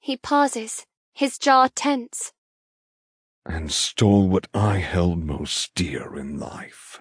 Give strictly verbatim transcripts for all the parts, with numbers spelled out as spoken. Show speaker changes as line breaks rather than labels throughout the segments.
He pauses, his jaw tense.
And stole what I held most dear in life.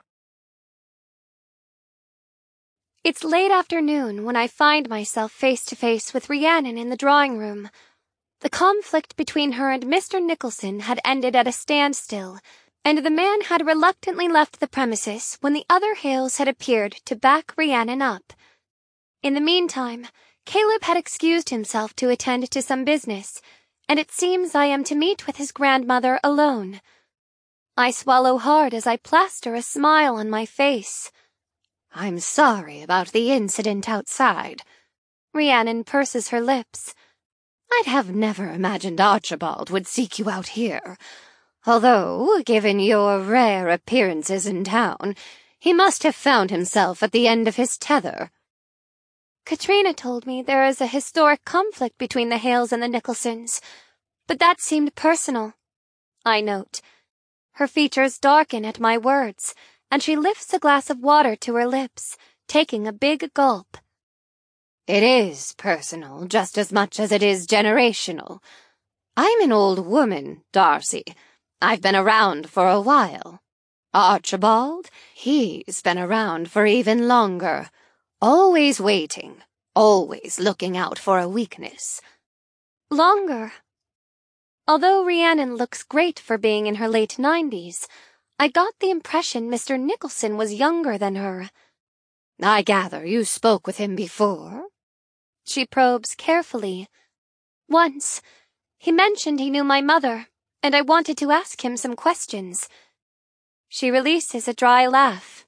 It's late afternoon when I find myself face to face with Rhiannon in the drawing room. The conflict between her and Mister Nicholson had ended at a standstill, and the man had reluctantly left the premises when the other Hales had appeared to back Rhiannon up. In the meantime, Caleb had excused himself to attend to some business, and it seems I am to meet with his grandmother alone. I swallow hard as I plaster a smile on my face.
I'm sorry about the incident outside.
Rhiannon purses her lips.
I'd have never imagined Archibald would seek you out here. Although, given your rare appearances in town, he must have found himself at the end of his tether.
Katrina told me there is a historic conflict between the Hales and the Nicholsons, but that seemed personal. I note. Her features darken at my words, and she lifts a glass of water to her lips, taking a big gulp.
It is personal just as much as it is generational. I'm an old woman, Darcy. I've been around for a while. Archibald, he's been around for even longer. Always waiting, always looking out for a weakness.
Longer. Although Rhiannon looks great for being in her late nineties, I got the impression Mister Nicholson was younger than her.
I gather you spoke with him before?
She probes carefully. Once, he mentioned he knew my mother, and I wanted to ask him some questions. She releases a dry laugh.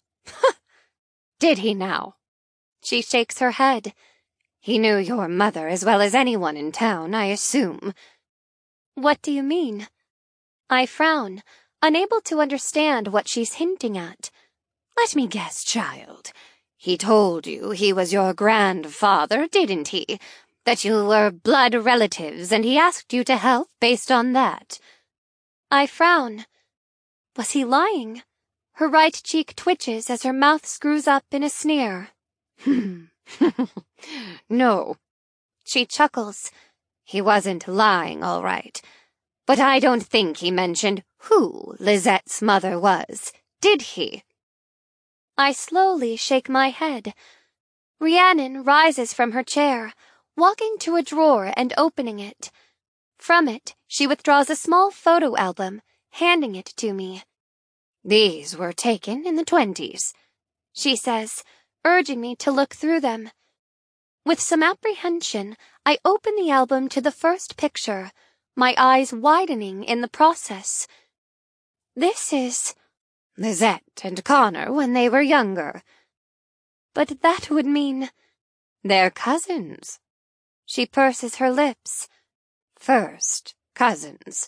Did he now?
She shakes her head.
He knew your mother as well as anyone in town, I assume.
What do you mean? I frown, unable to understand what she's hinting at.
Let me guess, child. He told you he was your grandfather, didn't he? That you were blood relatives, and he asked you to help based on that.
I frown. Was he lying? Her right cheek twitches as her mouth screws up in a sneer.
Hmm. No.
She chuckles.
He wasn't lying, all right. But I don't think he mentioned who Lizette's mother was, did he?
I slowly shake my head. Rhiannon rises from her chair, walking to a drawer and opening it. From it, she withdraws a small photo album, handing it to me.
These were taken in the twenties,
she says, urging me to look through them. With some apprehension, I open the album to the first picture, my eyes widening in the process. This is
Lisette and Connor when they were younger.
But that would mean
they're cousins.
She purses her lips.
First cousins.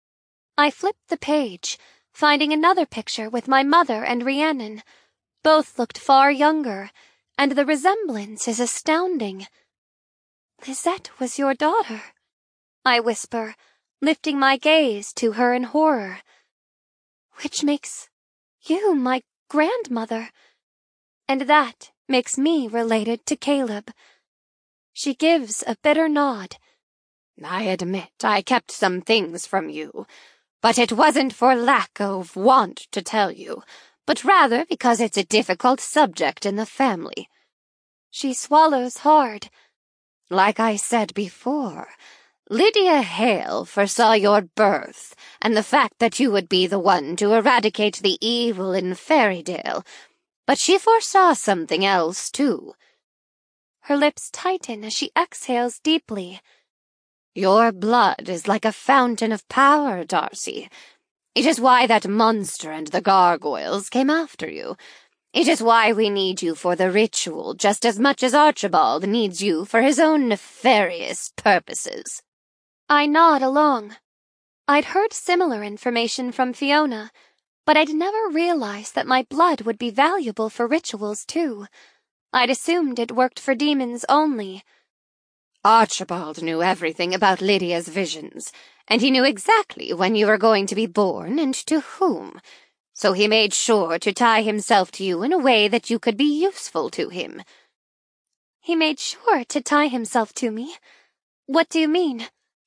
I flip the page, finding another picture with my mother and Rhiannon. Both looked far younger, and the resemblance is astounding. Lisette was your daughter, I whisper, lifting my gaze to her in horror. Which makes you my grandmother, and that makes me related to Caleb. She gives a bitter nod.
I admit I kept some things from you, but it wasn't for lack of want to tell you, but rather because it's a difficult subject in the family.
She swallows hard.
Like I said before, Lydia Hale foresaw your birth and the fact that you would be the one to eradicate the evil in Fairydale, but she foresaw something else, too.
Her lips tighten as she exhales deeply.
Your blood is like a fountain of power, Darcy. It is why that monster and the gargoyles came after you. It is why we need you for the ritual just as much as Archibald needs you for his own nefarious purposes.
I nod along. I'd heard similar information from Fiona, but I'd never realized that my blood would be valuable for rituals, too. I'd assumed it worked for demons only.
Archibald knew everything about Lydia's visions, and he knew exactly when you were going to be born and to whom. So he made sure to tie himself to you in a way that you could be useful to him.
He made sure to tie himself to me? What do you mean?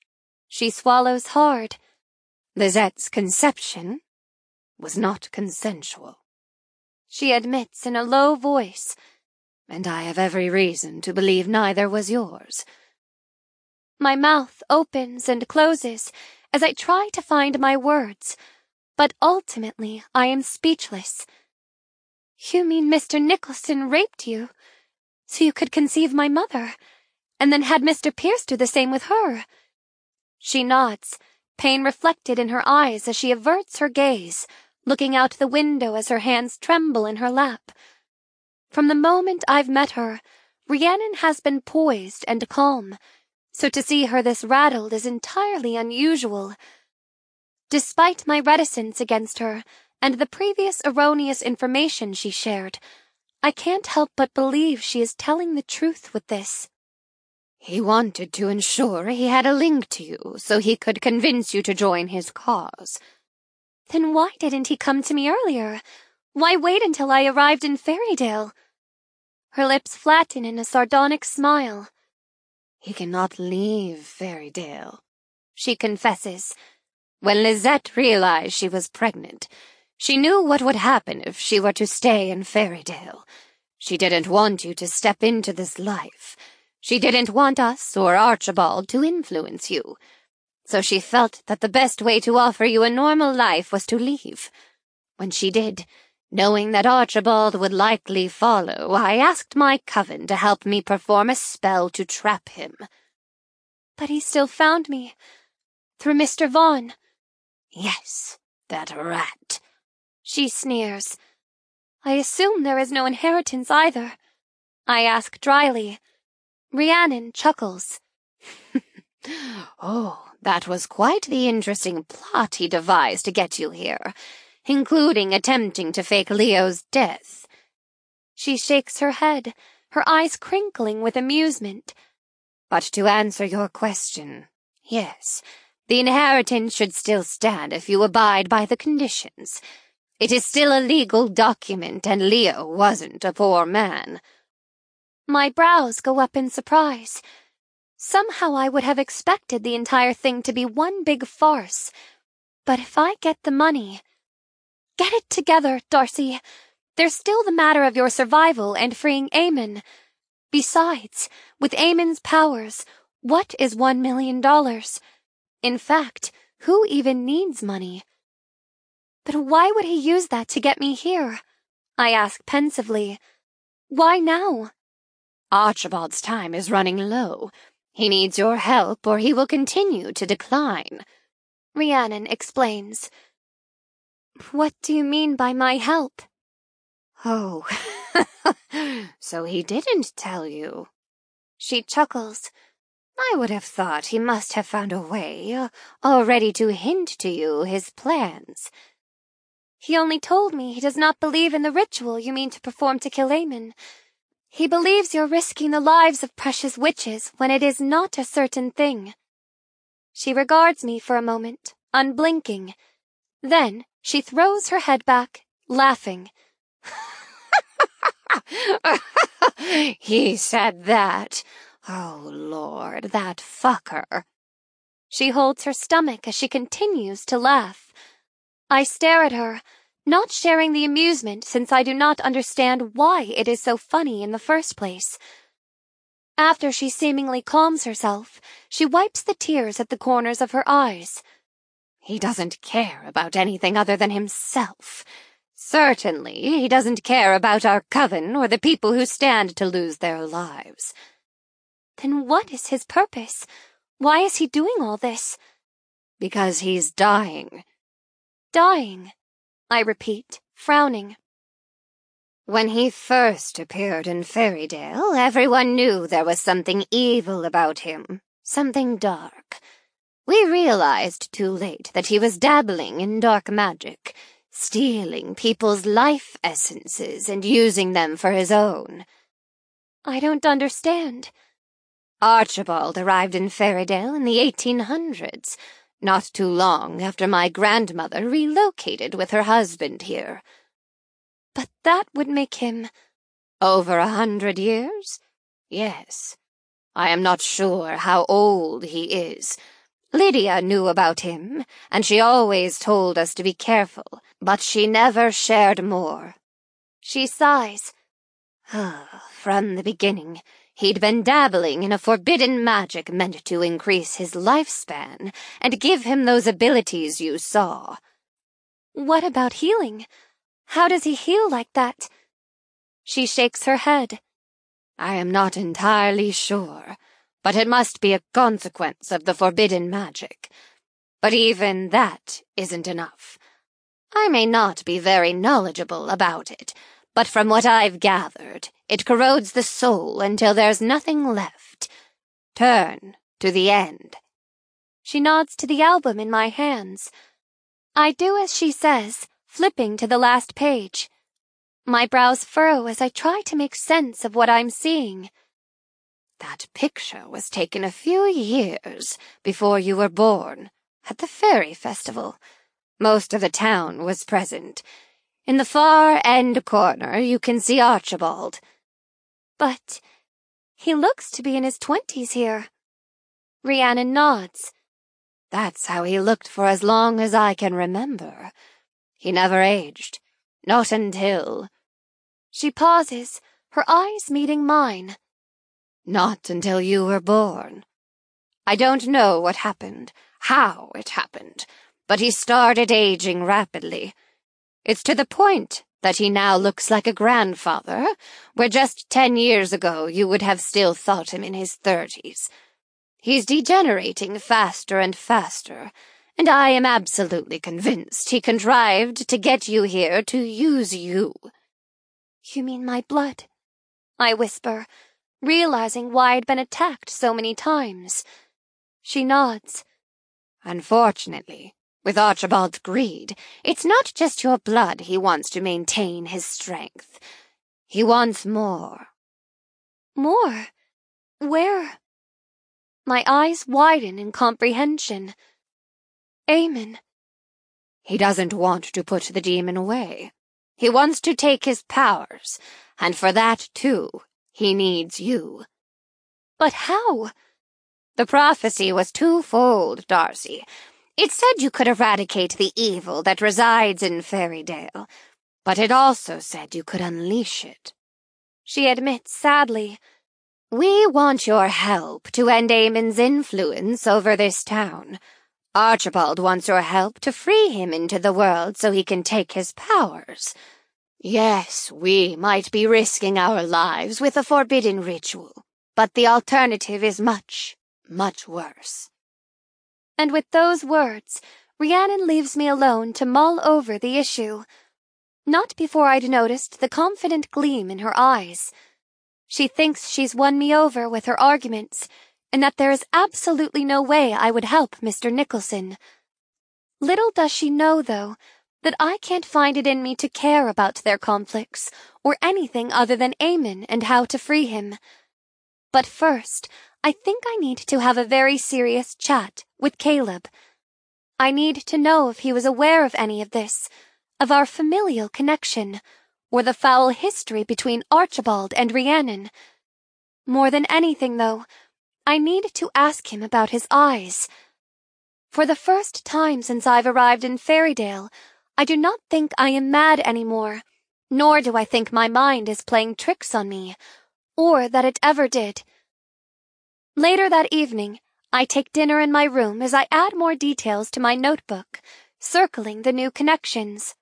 She swallows hard.
Lizette's conception was not consensual,
she admits in a low voice.
And I have every reason to believe neither was yours.
My mouth opens and closes as I try to find my words, but ultimately I am speechless. You mean Mister Nicholson raped you, so you could conceive my mother, and then had Mister Pierce do the same with her? She nods, pain reflected in her eyes as she averts her gaze, looking out the window as her hands tremble in her lap. From the moment I've met her, Rhiannon has been poised and calm, so to see her this rattled is entirely unusual. Despite my reticence against her and the previous erroneous information she shared, I can't help but believe she is telling the truth with this.
He wanted to ensure he had a link to you so he could convince you to join his cause.
Then why didn't he come to me earlier? Why wait until I arrived in Ferrydale? Her lips flatten in a sardonic smile.
He cannot leave Ferrydale, she confesses. When Lisette realized she was pregnant, she knew what would happen if she were to stay in Ferrydale. She didn't want you to step into this life. She didn't want us or Archibald to influence you. So she felt that the best way to offer you a normal life was to leave. When she did, knowing that Archibald would likely follow, I asked my coven to help me perform a spell to trap him.
But he still found me. Through Mister Vaughn.
Yes, that rat.
She sneers. I assume there is no inheritance either. I ask dryly. Rhiannon chuckles.
Oh, that was quite the interesting plot he devised to get you here, including attempting to fake Leo's death.
She shakes her head, her eyes crinkling with amusement.
But to answer your question, yes, the inheritance should still stand if you abide by the conditions. It is still a legal document, and Leo wasn't a poor man.
My brows go up in surprise. Somehow I would have expected the entire thing to be one big farce. But if I get the money... Get it together, Darcy. There's still the matter of your survival and freeing Eamon. Besides, with Eamon's powers, what is one million dollars? In fact, who even needs money? But why would he use that to get me here? I ask pensively. Why now?
Archibald's time is running low. He needs your help or he will continue to decline.
Rhiannon explains. What do you mean by my help?
Oh, so he didn't tell you.
She chuckles.
I would have thought he must have found a way uh, already to hint to you his plans.
He only told me he does not believe in the ritual you mean to perform to kill Eamon. He believes you're risking the lives of precious witches when it is not a certain thing. She regards me for a moment, unblinking. Then she throws her head back, laughing.
He said that. Oh, Lord, that fucker.
She holds her stomach as she continues to laugh. I stare at her, not sharing the amusement since I do not understand why it is so funny in the first place. After she seemingly calms herself, she wipes the tears at the corners of her eyes.
He doesn't care about anything other than himself. Certainly, he doesn't care about our coven or the people who stand to lose their lives.
Then what is his purpose? Why is he doing all this?
Because he's dying.
Dying, I repeat, frowning.
When he first appeared in Ferrydale, everyone knew there was something evil about him, something dark. We realized too late that he was dabbling in dark magic, stealing people's life essences and using them for his own.
I don't understand.
Archibald arrived in Ferrydale in the eighteen hundreds, not too long after my grandmother relocated with her husband here.
But that would make him...
Over a hundred years? Yes. I am not sure how old he is. Lydia knew about him, and she always told us to be careful, but she never shared more.
She sighs.
From the beginning, he'd been dabbling in a forbidden magic meant to increase his lifespan and give him those abilities you saw.
What about healing? How does he heal like that? She shakes her head.
I am not entirely sure, but it must be a consequence of the forbidden magic. But even that isn't enough. I may not be very knowledgeable about it, but from what I've gathered, it corrodes the soul until there's nothing left. Turn to the end.
She nods to the album in my hands. I do as she says, flipping to the last page. My brows furrow as I try to make sense of what I'm seeing.
That picture was taken a few years before you were born, at the fairy festival. Most of the town was present. In the far end corner, you can see Archibald.
But he looks to be in his twenties here. Rhiannon nods.
That's how he looked for as long as I can remember. He never aged. Not until...
She pauses, her eyes meeting mine.
Not until you were born. I don't know what happened, how it happened, but he started aging rapidly. It's to the point that he now looks like a grandfather, where just ten years ago you would have still thought him in his thirties. He's degenerating faster and faster, and I am absolutely convinced he contrived to get you here to use you.
You mean my blood? I whisper, realizing why I'd been attacked so many times. She nods.
Unfortunately, with Archibald's greed, it's not just your blood he wants to maintain his strength. He wants more.
More? Where? My eyes widen in comprehension. Eamon.
He doesn't want to put the demon away. He wants to take his powers, and for that, too, he needs you.
But how?
The prophecy was twofold, Darcy. It said you could eradicate the evil that resides in Fairy-Dale, but it also said you could unleash it.
She admits sadly,
We want your help to end Eamon's influence over this town. Archibald wants your help to free him into the world so he can take his powers. Yes, we might be risking our lives with a forbidden ritual, but the alternative is much, much worse.
And with those words, Rhiannon leaves me alone to mull over the issue. Not before I'd noticed the confident gleam in her eyes. She thinks she's won me over with her arguments, and that there is absolutely no way I would help Mister Nicholson. Little does she know, though, that I can't find it in me to care about their conflicts, or anything other than Eamon and how to free him. But first, I think I need to have a very serious chat with Caleb. I need to know if he was aware of any of this, of our familial connection, or the foul history between Archibald and Rhiannon. More than anything, though, I need to ask him about his eyes. For the first time since I've arrived in Fairy-Dale, I do not think I am mad anymore, nor do I think my mind is playing tricks on me, or that it ever did. Later that evening, I take dinner in my room as I add more details to my notebook, circling the new connections.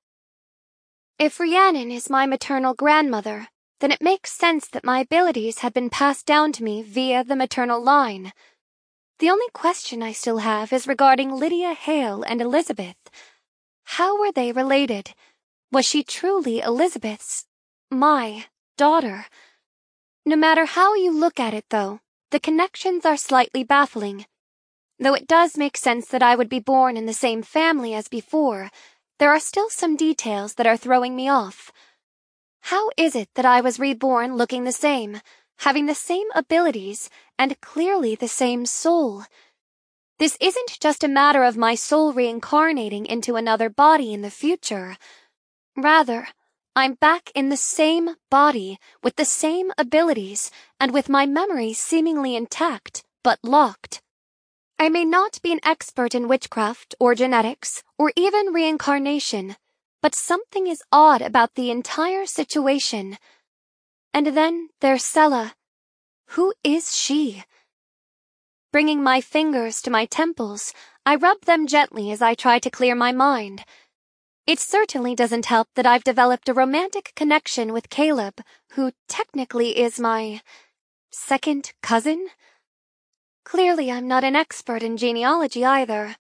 If Rhiannon is my maternal grandmother, then it makes sense that my abilities had been passed down to me via the maternal line. The only question I still have is regarding Lydia Hale and Elizabeth. How were they related? Was she truly Elizabeth's, my, daughter? No matter how you look at it, though, the connections are slightly baffling. Though it does make sense that I would be born in the same family as before, there are still some details that are throwing me off. How is it that I was reborn looking the same, having the same abilities, and clearly the same soul? This isn't just a matter of my soul reincarnating into another body in the future. Rather, I'm back in the same body, with the same abilities, and with my memory seemingly intact, but locked. I may not be an expert in witchcraft or genetics or even reincarnation, but something is odd about the entire situation. And then there's Sela. Who is she? Bringing my fingers to my temples, I rub them gently as I try to clear my mind. It certainly doesn't help that I've developed a romantic connection with Caleb, who technically is my second cousin. Clearly, I'm not an expert in genealogy either.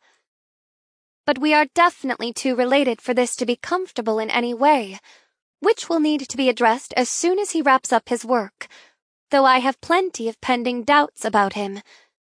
But we are definitely too related for this to be comfortable in any way, which will need to be addressed as soon as he wraps up his work, though I have plenty of pending doubts about him.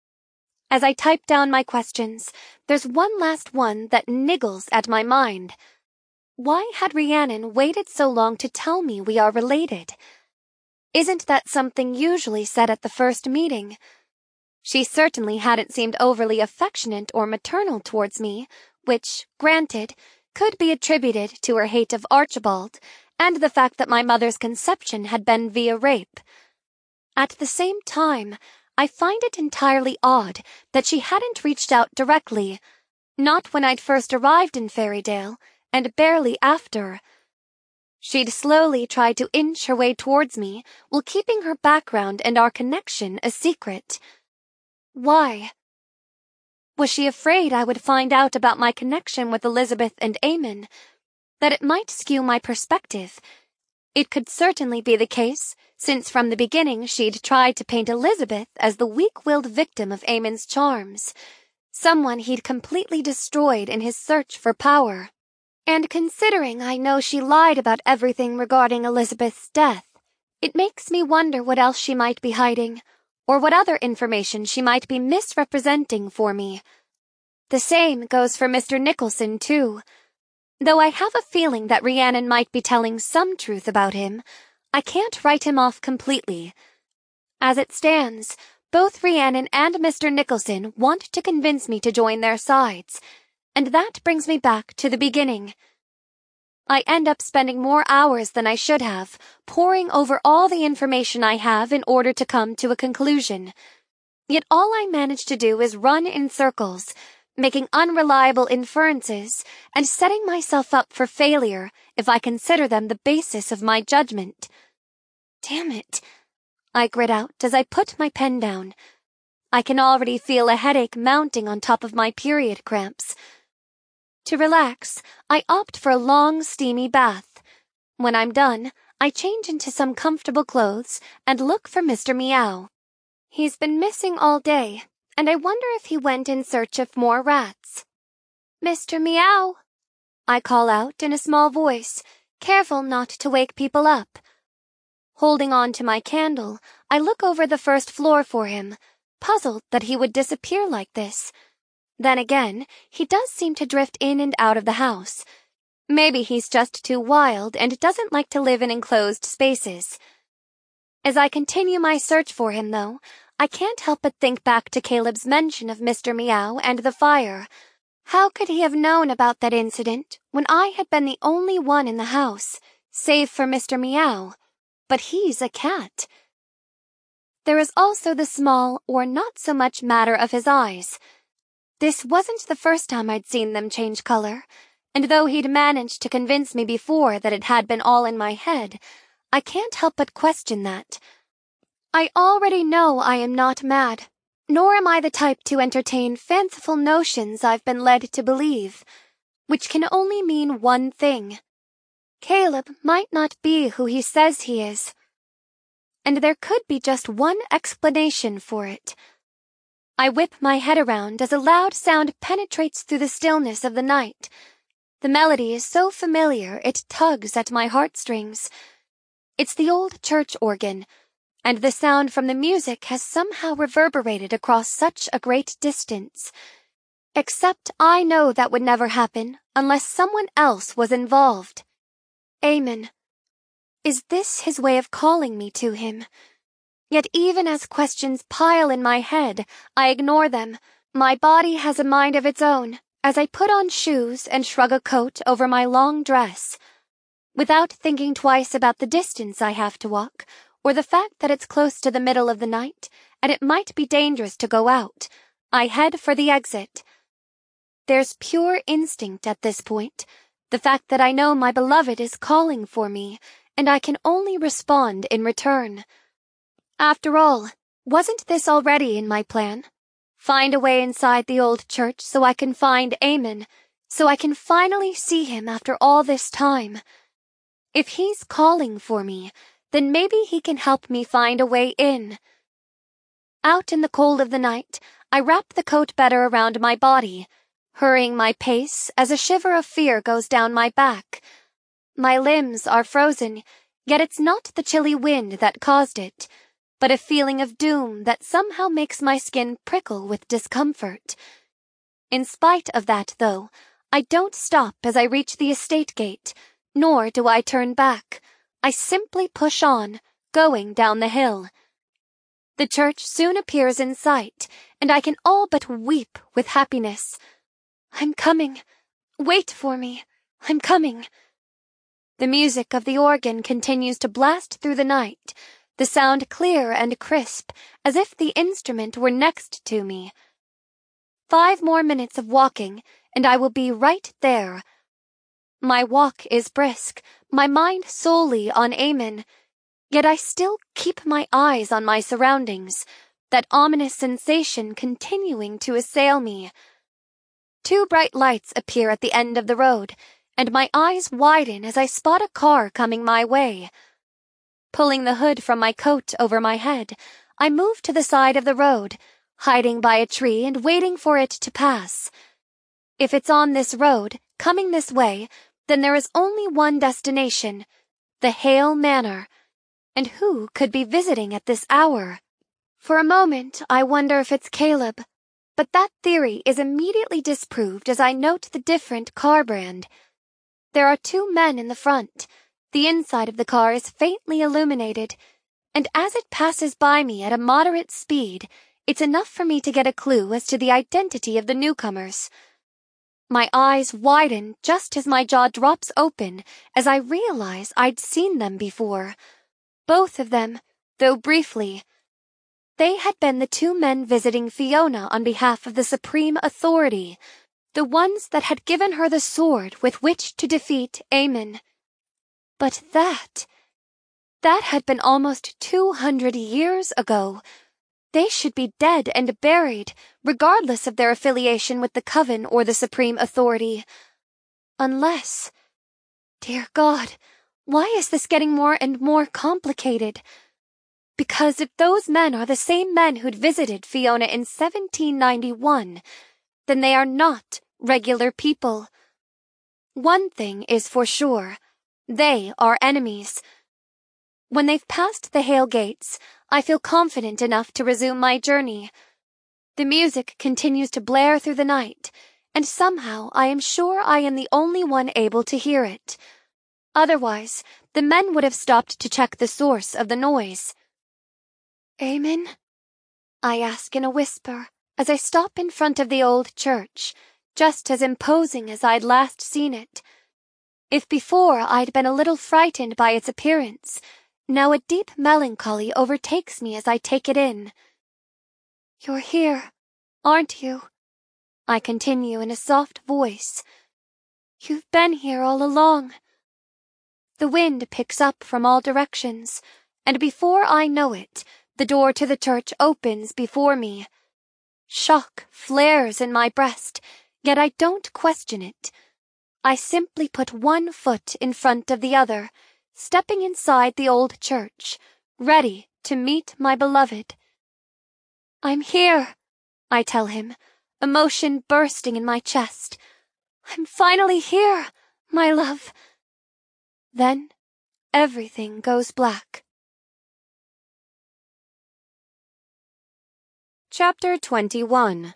As I type down my questions, there's one last one that niggles at my mind. Why had Rhiannon waited so long to tell me we are related? Isn't that something usually said at the first meeting? She certainly hadn't seemed overly affectionate or maternal towards me, which, granted, could be attributed to her hate of Archibald and the fact that my mother's conception had been via rape. At the same time, I find it entirely odd that she hadn't reached out directly, not when I'd first arrived in Fairydale, and barely after. She'd slowly tried to inch her way towards me while keeping her background and our connection a secret. Why? Was she afraid I would find out about my connection with Elizabeth and Eamon, that it might skew my perspective? It could certainly be the case, since from the beginning she'd tried to paint Elizabeth as the weak-willed victim of Eamon's charms, someone he'd completely destroyed in his search for power. And considering I know she lied about everything regarding Elizabeth's death, it makes me wonder what else she might be hiding, or what other information she might be misrepresenting for me. The same goes for Mister Nicholson, too. Though I have a feeling that Rhiannon might be telling some truth about him, I can't write him off completely. As it stands, both Rhiannon and Mister Nicholson want to convince me to join their sides, and that brings me back to the beginning. I end up spending more hours than I should have, poring over all the information I have in order to come to a conclusion. Yet all I manage to do is run in circles, making unreliable inferences and setting myself up for failure if I consider them the basis of my judgment. Damn it, I grit out as I put my pen down. I can already feel a headache mounting on top of my period cramps. To relax, I opt for a long, steamy bath. When I'm done, I change into some comfortable clothes and look for Mister Meow. He's been missing all day, and I wonder if he went in search of more rats. Mister Meow, I call out in a small voice, careful not to wake people up. Holding on to my candle, I look over the first floor for him, puzzled that he would disappear like this. Then again, he does seem to drift in and out of the house. Maybe he's just too wild and doesn't like to live in enclosed spaces. As I continue my search for him, though, I can't help but think back to Caleb's mention of Mister Meow and the fire. How could he have known about that incident when I had been the only one in the house, save for Mister Meow? But he's a cat. There is also the small or not so much matter of his eyes. This wasn't the first time I'd seen them change color, and though he'd managed to convince me before that it had been all in my head, I can't help but question that. I already know I am not mad, nor am I the type to entertain fanciful notions I've been led to believe, which can only mean one thing. Caleb might not be who he says he is, and there could be just one explanation for it. I whip my head around as a loud sound penetrates through the stillness of the night. The melody is so familiar it tugs at my heartstrings. It's the old church organ, and the sound from the music has somehow reverberated across such a great distance. Except I know that would never happen unless someone else was involved. Eamon. Is this his way of calling me to him? Yet even as questions pile in my head, I ignore them. My body has a mind of its own, as I put on shoes and shrug a coat over my long dress. Without thinking twice about the distance I have to walk, or the fact that it's close to the middle of the night, and it might be dangerous to go out, I head for the exit. There's pure instinct at this point, the fact that I know my beloved is calling for me, and I can only respond in return. After all, wasn't this already in my plan? Find a way inside the old church so I can find Eamon, so I can finally see him after all this time. If he's calling for me, then maybe he can help me find a way in. Out in the cold of the night, I wrap the coat better around my body, hurrying my pace as a shiver of fear goes down my back. My limbs are frozen, yet it's not the chilly wind that caused it, but a feeling of doom that somehow makes my skin prickle with discomfort. In spite of that, though, I don't stop as I reach the estate gate, nor do I turn back. I simply push on, going down the hill. The church soon appears in sight, and I can all but weep with happiness. I'm coming. Wait for me. I'm coming. The music of the organ continues to blast through the night, the sound clear and crisp, as if the instrument were next to me. Five more minutes of walking, and I will be right there. My walk is brisk, my mind solely on Eamon, yet I still keep my eyes on my surroundings, that ominous sensation continuing to assail me. Two bright lights appear at the end of the road, and my eyes widen as I spot a car coming my way. Pulling the hood from my coat over my head, I move to the side of the road, hiding by a tree and waiting for it to pass. If it's on this road, coming this way, then there is only one destination, the Hale Manor. And who could be visiting at this hour? For a moment, I wonder if it's Caleb, but that theory is immediately disproved as I note the different car brand. There are two men in the front. The inside of the car is faintly illuminated, and as it passes by me at a moderate speed, it's enough for me to get a clue as to the identity of the newcomers. My eyes widen just as my jaw drops open as I realize I'd seen them before. Both of them, though briefly. They had been the two men visiting Fiona on behalf of the Supreme Authority, the ones that had given her the sword with which to defeat Eamon. But that, that had been almost two hundred years ago. They should be dead and buried, regardless of their affiliation with the Coven or the Supreme Authority. Unless, dear God, why is this getting more and more complicated? Because if those men are the same men who'd visited Fiona in seventeen ninety-one, then they are not regular people. One thing is for sure, they are enemies. When they've passed the Hale gates, I feel confident enough to resume my journey. The music continues to blare through the night, and somehow I am sure I am the only one able to hear it. Otherwise, the men would have stopped to check the source of the noise. Eamon? I ask in a whisper as I stop in front of the old church, just as imposing as I'd last seen it. If before I'd been a little frightened by its appearance, now a deep melancholy overtakes me as I take it in. You're here, aren't you? I continue in a soft voice. You've been here all along. The wind picks up from all directions, and before I know it, the door to the church opens before me. Shock flares in my breast, yet I don't question it. I simply put one foot in front of the other, stepping inside the old church, ready to meet my beloved. I'm here, I tell him, emotion bursting in my chest. I'm finally here, my love. Then everything goes black. Chapter twenty-one.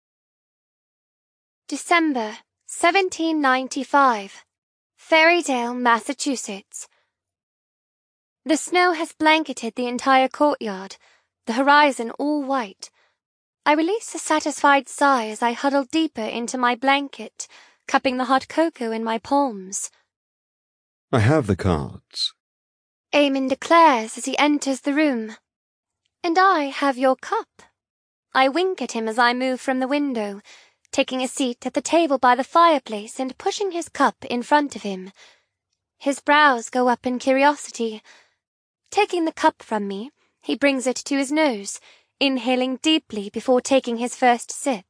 December seventeen ninety-five, Ferrydale, Massachusetts. The snow has blanketed the entire courtyard, the horizon all white. I release a satisfied sigh as I huddle deeper into my blanket, cupping the hot cocoa in my palms.
I have the cards.
Eamon declares as he enters the room. And I have your cup. I wink at him as I move from the window, taking a seat at the table by the fireplace and pushing his cup in front of him. His brows go up in curiosity. Taking the cup from me, he brings it to his nose, inhaling deeply before taking his first sip.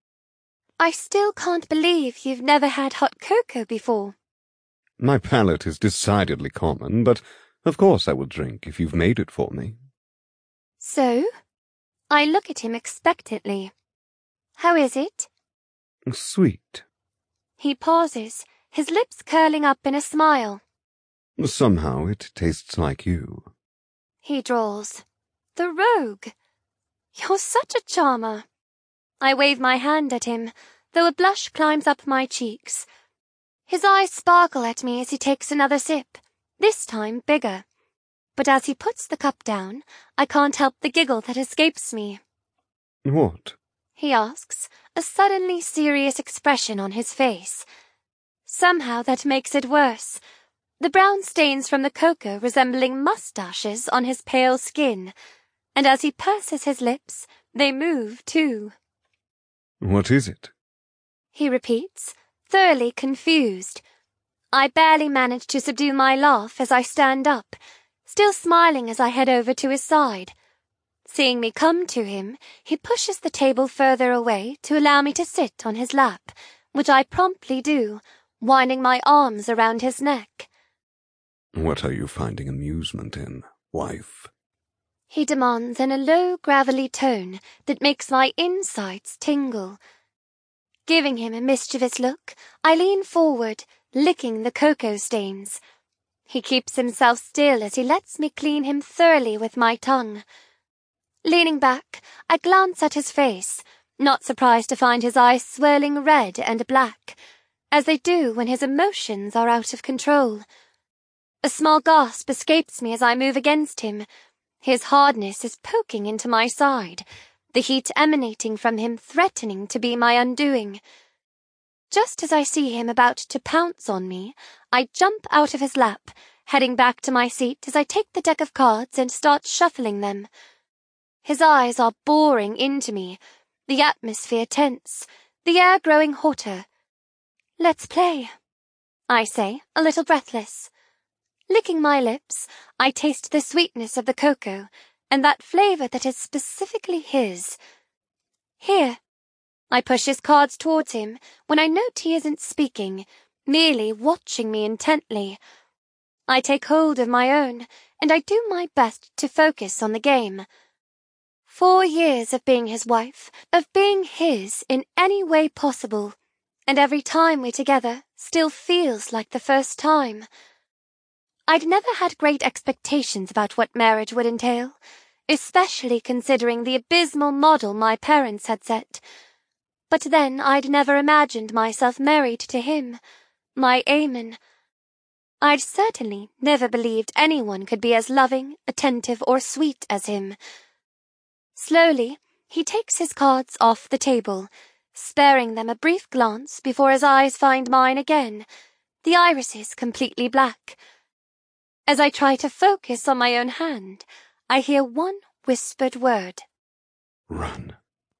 I still can't believe you've never had hot cocoa before.
My palate is decidedly common, but of course I will drink if you've made it for me.
So? I look at him expectantly. How is it?
Sweet.
He pauses, his lips curling up in a smile.
Somehow it tastes like you.
He drawls. The rogue! You're such a charmer. I wave my hand at him, though a blush climbs up my cheeks. His eyes sparkle at me as he takes another sip, this time bigger. But as he puts the cup down, I can't help the giggle that escapes me.
What?
He asks, a suddenly serious expression on his face. Somehow that makes it worse. The brown stains from the cocoa resembling moustaches on his pale skin, and as he purses his lips, they move too.
What is it?
He repeats, thoroughly confused. I barely manage to subdue my laugh as I stand up, still smiling as I head over to his side. Seeing me come to him, he pushes the table further away to allow me to sit on his lap, which I promptly do, winding my arms around his neck.
What are you finding amusement in, wife?
He demands in a low, gravelly tone that makes my insides tingle. Giving him a mischievous look, I lean forward, licking the cocoa stains. He keeps himself still as he lets me clean him thoroughly with my tongue. Leaning back, I glance at his face, not surprised to find his eyes swirling red and black, as they do when his emotions are out of control. A small gasp escapes me as I move against him. His hardness is poking into my side, the heat emanating from him threatening to be my undoing. Just as I see him about to pounce on me, I jump out of his lap, heading back to my seat as I take the deck of cards and start shuffling them. His eyes are boring into me, the atmosphere tense, the air growing hotter. Let's play, I say, a little breathless. Licking my lips, I taste the sweetness of the cocoa and that flavour that is specifically his. Here. I push his cards towards him when I note he isn't speaking, merely watching me intently. I take hold of my own, and I do my best to focus on the game. Four years of being his wife, of being his in any way possible, and every time we're together still feels like the first time. I'd never had great expectations about what marriage would entail, especially considering the abysmal model my parents had set. But then I'd never imagined myself married to him, my Eamon. I'd certainly never believed anyone could be as loving, attentive, or sweet as him. Slowly, he takes his cards off the table, sparing them a brief glance before his eyes find mine again, the irises completely black. As I try to focus on my own hand, I hear one whispered word.
Run.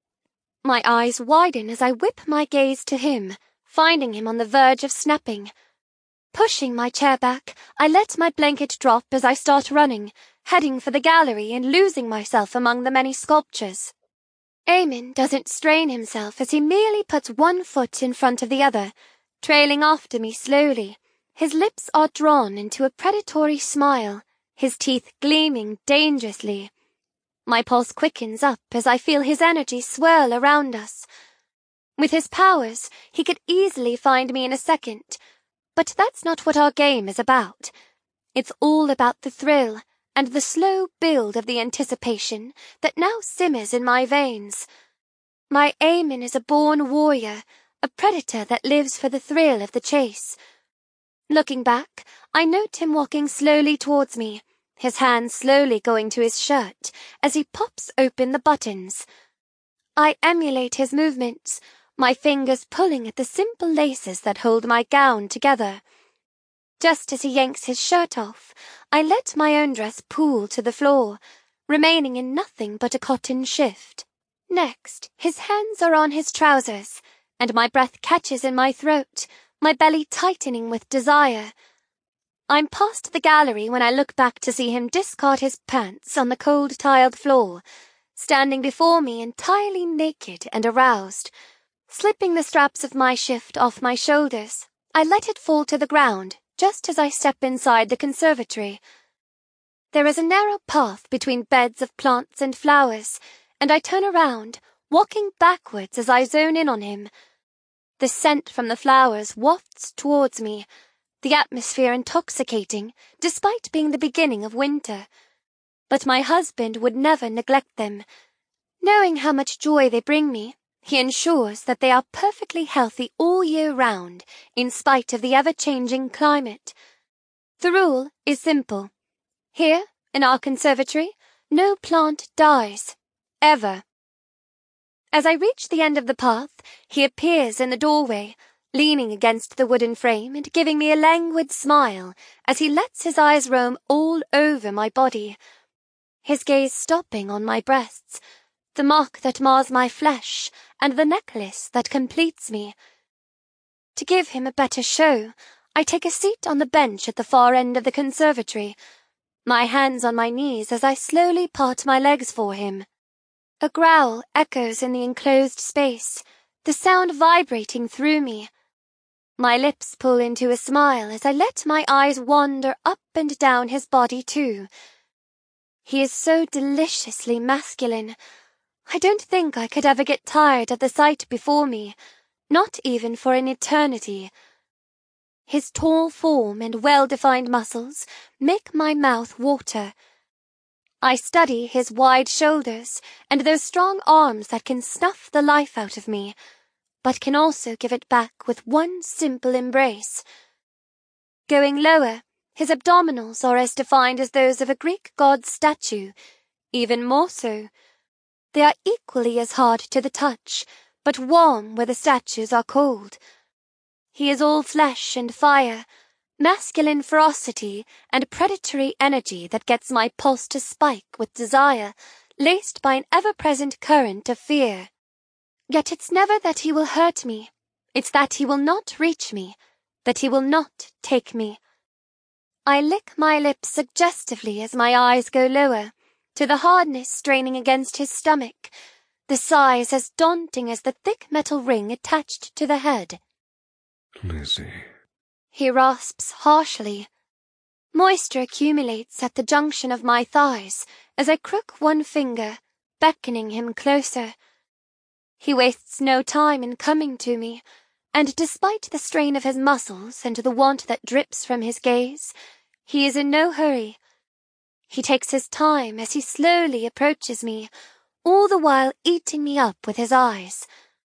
My eyes widen as I whip my gaze to him, finding him on the verge of snapping. Pushing my chair back, I let my blanket drop as I start running, heading for the gallery and losing myself among the many sculptures. Eamon doesn't strain himself as he merely puts one foot in front of the other, trailing after me slowly. His lips are drawn into a predatory smile, his teeth gleaming dangerously. My pulse quickens up as I feel his energy swirl around us. With his powers, he could easily find me in a second, but that's not what our game is about. It's all about the thrill and the slow build of the anticipation that now simmers in my veins. My Eamon is a born warrior, a predator that lives for the thrill of the chase. Looking back, I note him walking slowly towards me, his hand slowly going to his shirt as he pops open the buttons. I emulate his movements, my fingers pulling at the simple laces that hold my gown together. Just as he yanks his shirt off, I let my own dress pool to the floor, remaining in nothing but a cotton shift. Next, his hands are on his trousers, and my breath catches in my throat, my belly tightening with desire. I'm past the gallery when I look back to see him discard his pants on the cold tiled floor, standing before me entirely naked and aroused. Slipping the straps of my shift off my shoulders, I let it fall to the ground just as I step inside the conservatory. There is a narrow path between beds of plants and flowers, and I turn around, walking backwards as I zone in on him. The scent from the flowers wafts towards me, the atmosphere intoxicating, despite being the beginning of winter. But my husband would never neglect them. Knowing how much joy they bring me, he ensures that they are perfectly healthy all year round, in spite of the ever-changing climate. The rule is simple. Here, in our conservatory, no plant dies. Ever. As I reach the end of the path, he appears in the doorway, leaning against the wooden frame and giving me a languid smile as he lets his eyes roam all over my body, his gaze stopping on my breasts, the mark that mars my flesh, and the necklace that completes me. To give him a better show, I take a seat on the bench at the far end of the conservatory, my hands on my knees as I slowly part my legs for him. A growl echoes in the enclosed space, the sound vibrating through me. My lips pull into a smile as I let my eyes wander up and down his body too. He is so deliciously masculine. I don't think I could ever get tired of the sight before me, not even for an eternity. His tall form and well-defined muscles make my mouth water. I study his wide shoulders and those strong arms that can snuff the life out of me, but can also give it back with one simple embrace. Going lower, his abdominals are as defined as those of a Greek god's statue, even more so. They are equally as hard to the touch, but warm where the statues are cold. He is all flesh and fire, masculine ferocity and predatory energy that gets my pulse to spike with desire, laced by an ever-present current of fear. Yet it's never that he will hurt me. It's that he will not reach me, that he will not take me. I lick my lips suggestively as my eyes go lower, to the hardness straining against his stomach, the size as daunting as the thick metal ring attached to the head.
Lizzie.
He rasps harshly. Moisture accumulates at the junction of my thighs as I crook one finger, beckoning him closer. He wastes no time in coming to me, and despite the strain of his muscles and the want that drips from his gaze, he is in no hurry. He takes his time as he slowly approaches me, all the while eating me up with his eyes.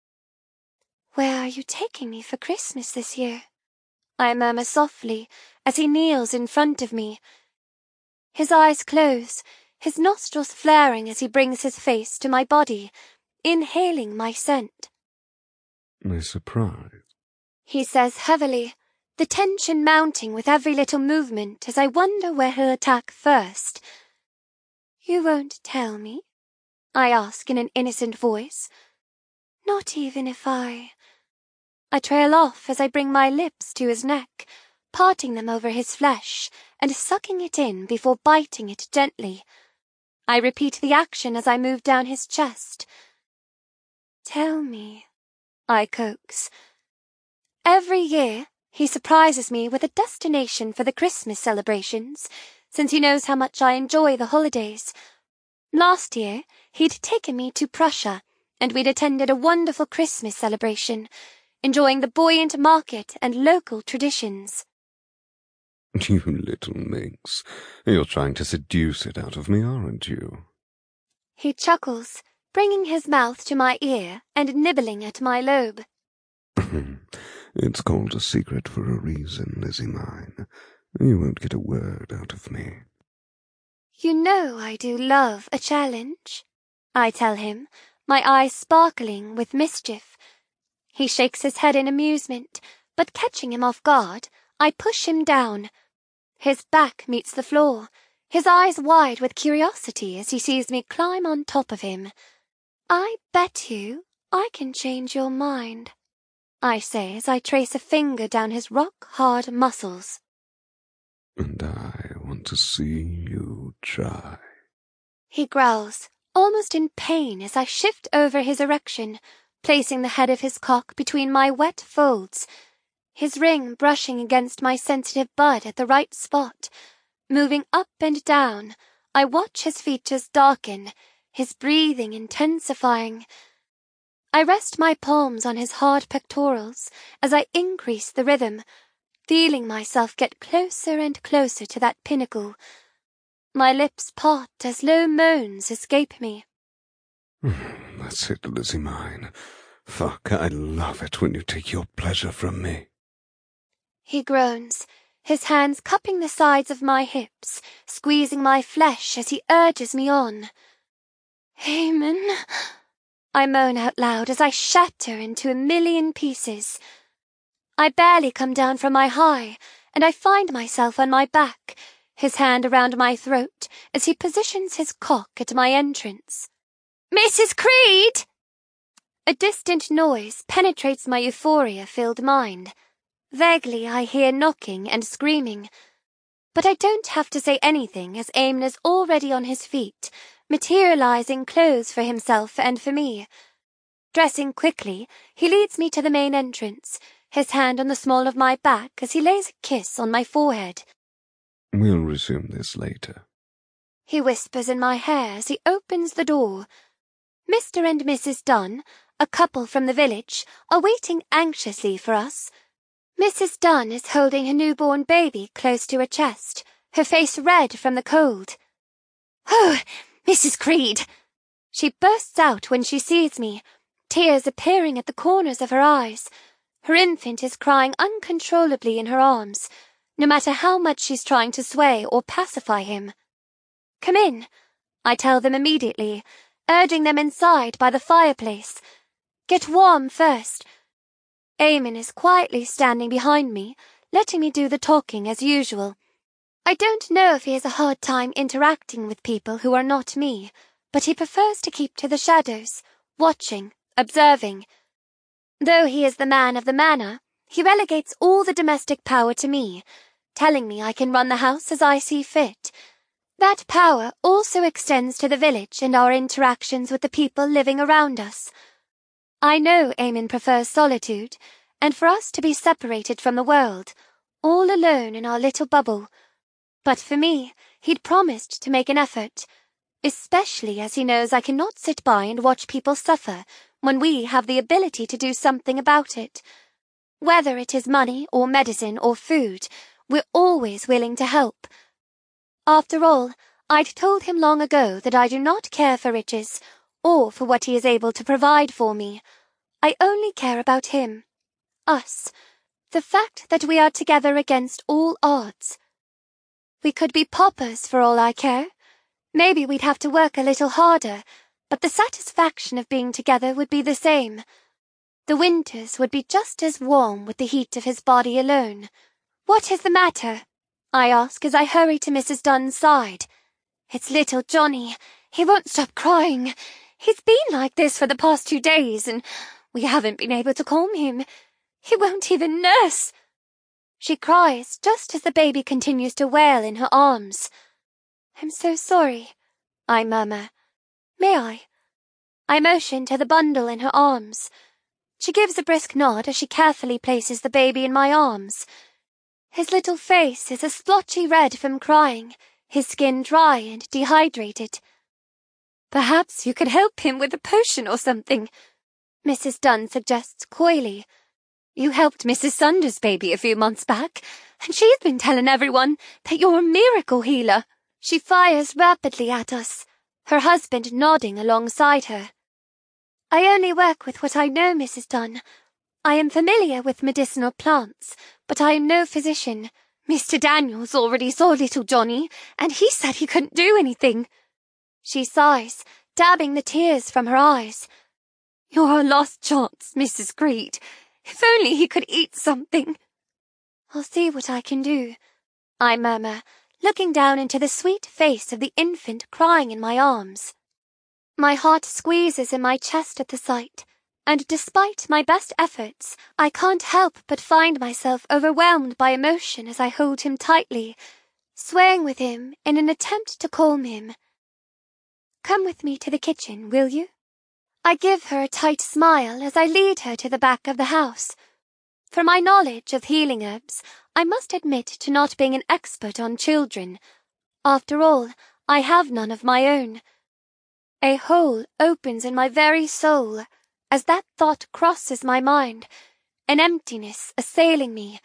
"Where are you taking me for Christmas this year?" I murmur softly as he kneels in front of me. His eyes close, his nostrils flaring as he brings his face to my body, inhaling my scent.
"A surprise,"
he says heavily, the tension mounting with every little movement as I wonder where he'll attack first. "You won't tell me?" I ask in an innocent voice. "Not even if I—" I trail off as I bring my lips to his neck, parting them over his flesh and sucking it in before biting it gently. I repeat the action as I move down his chest. "Tell me," I coax. Every year, he surprises me with a destination for the Christmas celebrations, since he knows how much I enjoy the holidays. Last year, he'd taken me to Prussia, and we'd attended a wonderful Christmas celebration, enjoying the buoyant market and local traditions.
"You little minx. You're trying to seduce it out of me, aren't you?"
He chuckles, bringing his mouth to my ear and nibbling at my lobe.
"It's called a secret for a reason, Lizzie mine. You won't get a word out of me."
"You know I do love a challenge," I tell him, my eyes sparkling with mischief. He shakes his head in amusement, but catching him off guard, I push him down. His back meets the floor, his eyes wide with curiosity as he sees me climb on top of him. I bet you I can change your mind, I say as I trace a finger down his rock-hard muscles.
And I want to see you try.
He growls, almost in pain as I shift over his erection, placing the head of his cock between my wet folds, his ring brushing against my sensitive bud at the right spot. Moving up and down, I watch his features darken, his breathing intensifying. I rest my palms on his hard pectorals as I increase the rhythm, feeling myself get closer and closer to that pinnacle. My lips part as low moans escape me.
That's it, Lizzie mine. Fuck, I love it when you take your pleasure from me.
He groans, his hands cupping the sides of my hips, squeezing my flesh as he urges me on. Amen. I moan out loud as I shatter into a million pieces. I barely come down from my high, and I find myself on my back, his hand around my throat as he positions his cock at my entrance. Missus Creed! A distant noise penetrates my euphoria-filled mind. Vaguely I hear knocking and screaming, but I don't have to say anything as Eamon is already on his feet, materializing clothes for himself and for me. Dressing quickly, he leads me to the main entrance, his hand on the small of my back as he lays a kiss on my forehead.
We'll resume this later,
he whispers in my hair as he opens the door. Mister and Missus Dunn, a couple from the village, are waiting anxiously for us. Missus Dunn is holding her newborn baby close to her chest, her face red from the cold. Oh, Missus Creed! She bursts out when she sees me, tears appearing at the corners of her eyes. Her infant is crying uncontrollably in her arms, no matter how much she's trying to sway or pacify him. Come in, I tell them immediately, urging them inside by the fireplace. Get warm first. Eamon is quietly standing behind me, letting me do the talking as usual. I don't know if he has a hard time interacting with people who are not me, but he prefers to keep to the shadows, watching, observing. Though he is the man of the manor, he relegates all the domestic power to me, telling me I can run the house as I see fit. That power also extends to the village and our interactions with the people living around us. I know Eamon prefers solitude, and for us to be separated from the world, all alone in our little bubble. But for me, he'd promised to make an effort, especially as he knows I cannot sit by and watch people suffer when we have the ability to do something about it. Whether it is money or medicine or food, we're always willing to help. After all, I'd told him long ago that I do not care for riches, or for what he is able to provide for me. I only care about him. Us. The fact that we are together against all odds. We could be paupers for all I care. Maybe we'd have to work a little harder, but the satisfaction of being together would be the same. The winters would be just as warm with the heat of his body alone. What is the matter? I ask as I hurry to Missus Dunn's side. It's little Johnny. He won't stop crying. He's been like this for the past two days, and we haven't been able to calm him. He won't even nurse. She cries just as the baby continues to wail in her arms. I'm so sorry, I murmur. May I? I motion to the bundle in her arms. She gives a brisk nod as she carefully places the baby in my arms. His little face is a splotchy red from crying, his skin dry and dehydrated. Perhaps you could help him with a potion or something, Missus Dunn suggests coyly. You helped Missus Saunders' baby a few months back, and she's been telling everyone that you're a miracle healer. She fires rapidly at us, her husband nodding alongside her. I only work with what I know, Missus Dunn. I am familiar with medicinal plants, but I am no physician. Mister Daniels already saw little Johnny, and he said he couldn't do anything. She sighs, dabbing the tears from her eyes. You're our last chance, Missus Creed. If only he could eat something. I'll see what I can do, I murmur, looking down into the sweet face of the infant crying in my arms. My heart squeezes in my chest at the sight, and despite my best efforts, I can't help but find myself overwhelmed by emotion as I hold him tightly, swaying with him in an attempt to calm him. Come with me to the kitchen, will you? I give her a tight smile as I lead her to the back of the house. For my knowledge of healing herbs, I must admit to not being an expert on children. After all, I have none of my own. A hole opens in my very soul as that thought crosses my mind, an emptiness assailing me.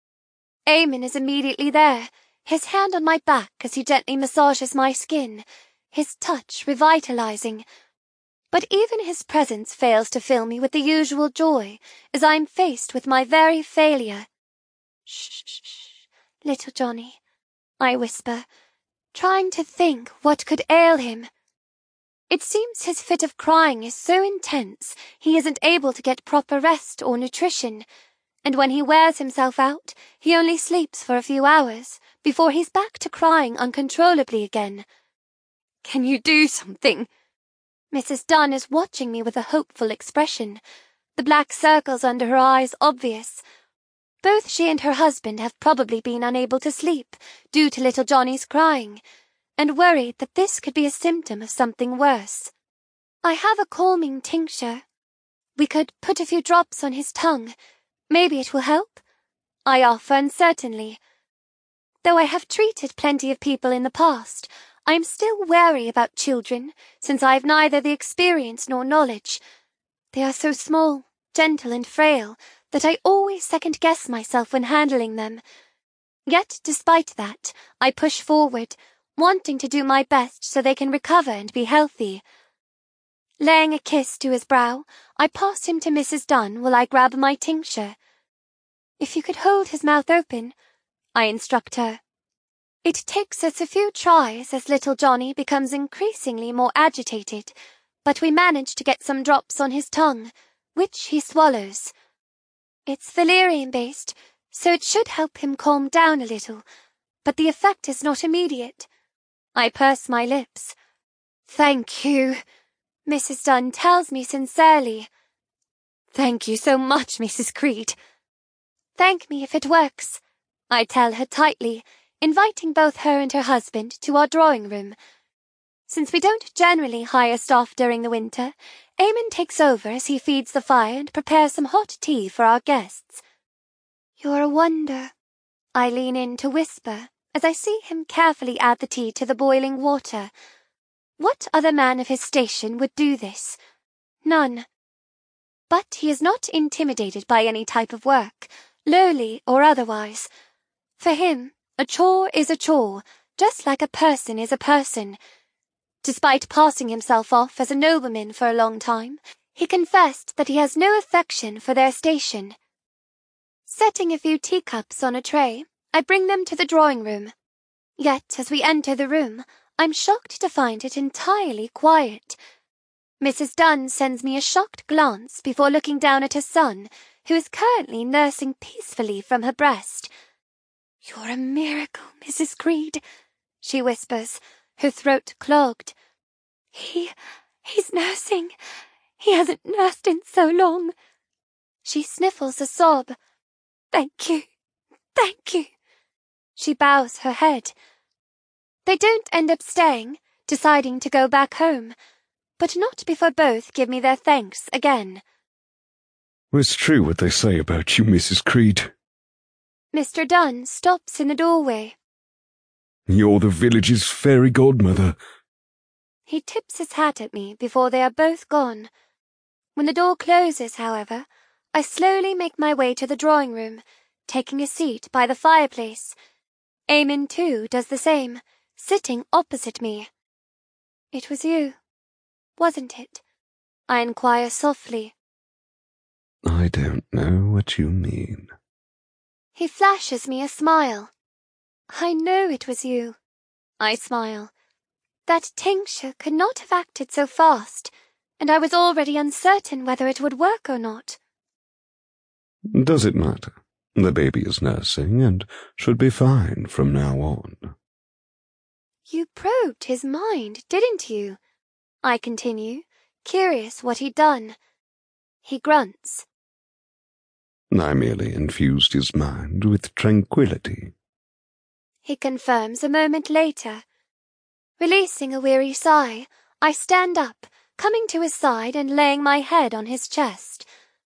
Eamon is immediately there, his hand on my back as he gently massages my skin, his touch revitalizing. But even his presence fails to fill me with the usual joy as I am faced with my very failure. Shh, shh, shh, little Johnny, I whisper, trying to think what could ail him. It seems his fit of crying is so intense he isn't able to get proper rest or nutrition, and when he wears himself out, he only sleeps for a few hours before he's back to crying uncontrollably again. Can you do something? Missus Dunn is watching me with a hopeful expression, the black circles under her eyes obvious. Both she and her husband have probably been unable to sleep due to little Johnny's crying, and worried that this could be a symptom of something worse. I have a calming tincture. We could put a few drops on his tongue. Maybe it will help, I offer uncertainly. Though I have treated plenty of people in the past, I am still wary about children, since I have neither the experience nor knowledge. They are so small, gentle and frail, that I always second-guess myself when handling them. Yet, despite that, I push forward, wanting to do my best so they can recover and be healthy. Laying a kiss to his brow, I pass him to Missus Dunn while I grab my tincture. If you could hold his mouth open, I instruct her. It takes us a few tries as little Johnny becomes increasingly more agitated, but we manage to get some drops on his tongue, which he swallows. It's valerian-based, so it should help him calm down a little, but the effect is not immediate. I purse my lips. Thank you, Missus Dunn tells me sincerely. Thank you so much, Missus Creed. Thank me if it works, I tell her tightly, inviting both her and her husband to our drawing room. Since we don't generally hire staff during the winter, Eamon takes over as he feeds the fire and prepares some hot tea for our guests. You're a wonder, I lean in to whisper as I see him carefully add the tea to the boiling water. What other man of his station would do this? None. But he is not intimidated by any type of work, lowly or otherwise. For him, a chore is a chore, just like a person is a person. Despite passing himself off as a nobleman for a long time, he confessed that he has no affection for their station. Setting a few teacups on a tray, I bring them to the drawing room. Yet, as we enter the room, I'm shocked to find it entirely quiet. Missus Dunn sends me a shocked glance before looking down at her son, who is currently nursing peacefully from her breast. You're a miracle, Missus Creed, she whispers, her throat clogged. He, he's nursing. He hasn't nursed in so long. She sniffles a sob. Thank you, thank you. She bows her head. They don't end up staying, deciding to go back home, but not before both give me their thanks again.
It's true what they say about you, Missus Creed.
Mister Dunn stops in the doorway.
You're the village's fairy godmother.
He tips his hat at me before they are both gone. When the door closes, however, I slowly make my way to the drawing room, taking a seat by the fireplace. Eamon, too, does the same, sitting opposite me. It was you, wasn't it? I inquire softly.
I don't know what you mean.
He flashes me a smile. I know it was you. I smile. That tincture could not have acted so fast, and I was already uncertain whether it would work or not.
Does it matter? The baby is nursing and should be fine from now on.
You probed his mind, didn't you? I continue, curious what he'd done. He grunts.
I merely infused his mind with tranquility.
He confirms a moment later. Releasing a weary sigh, I stand up, coming to his side and laying my head on his chest.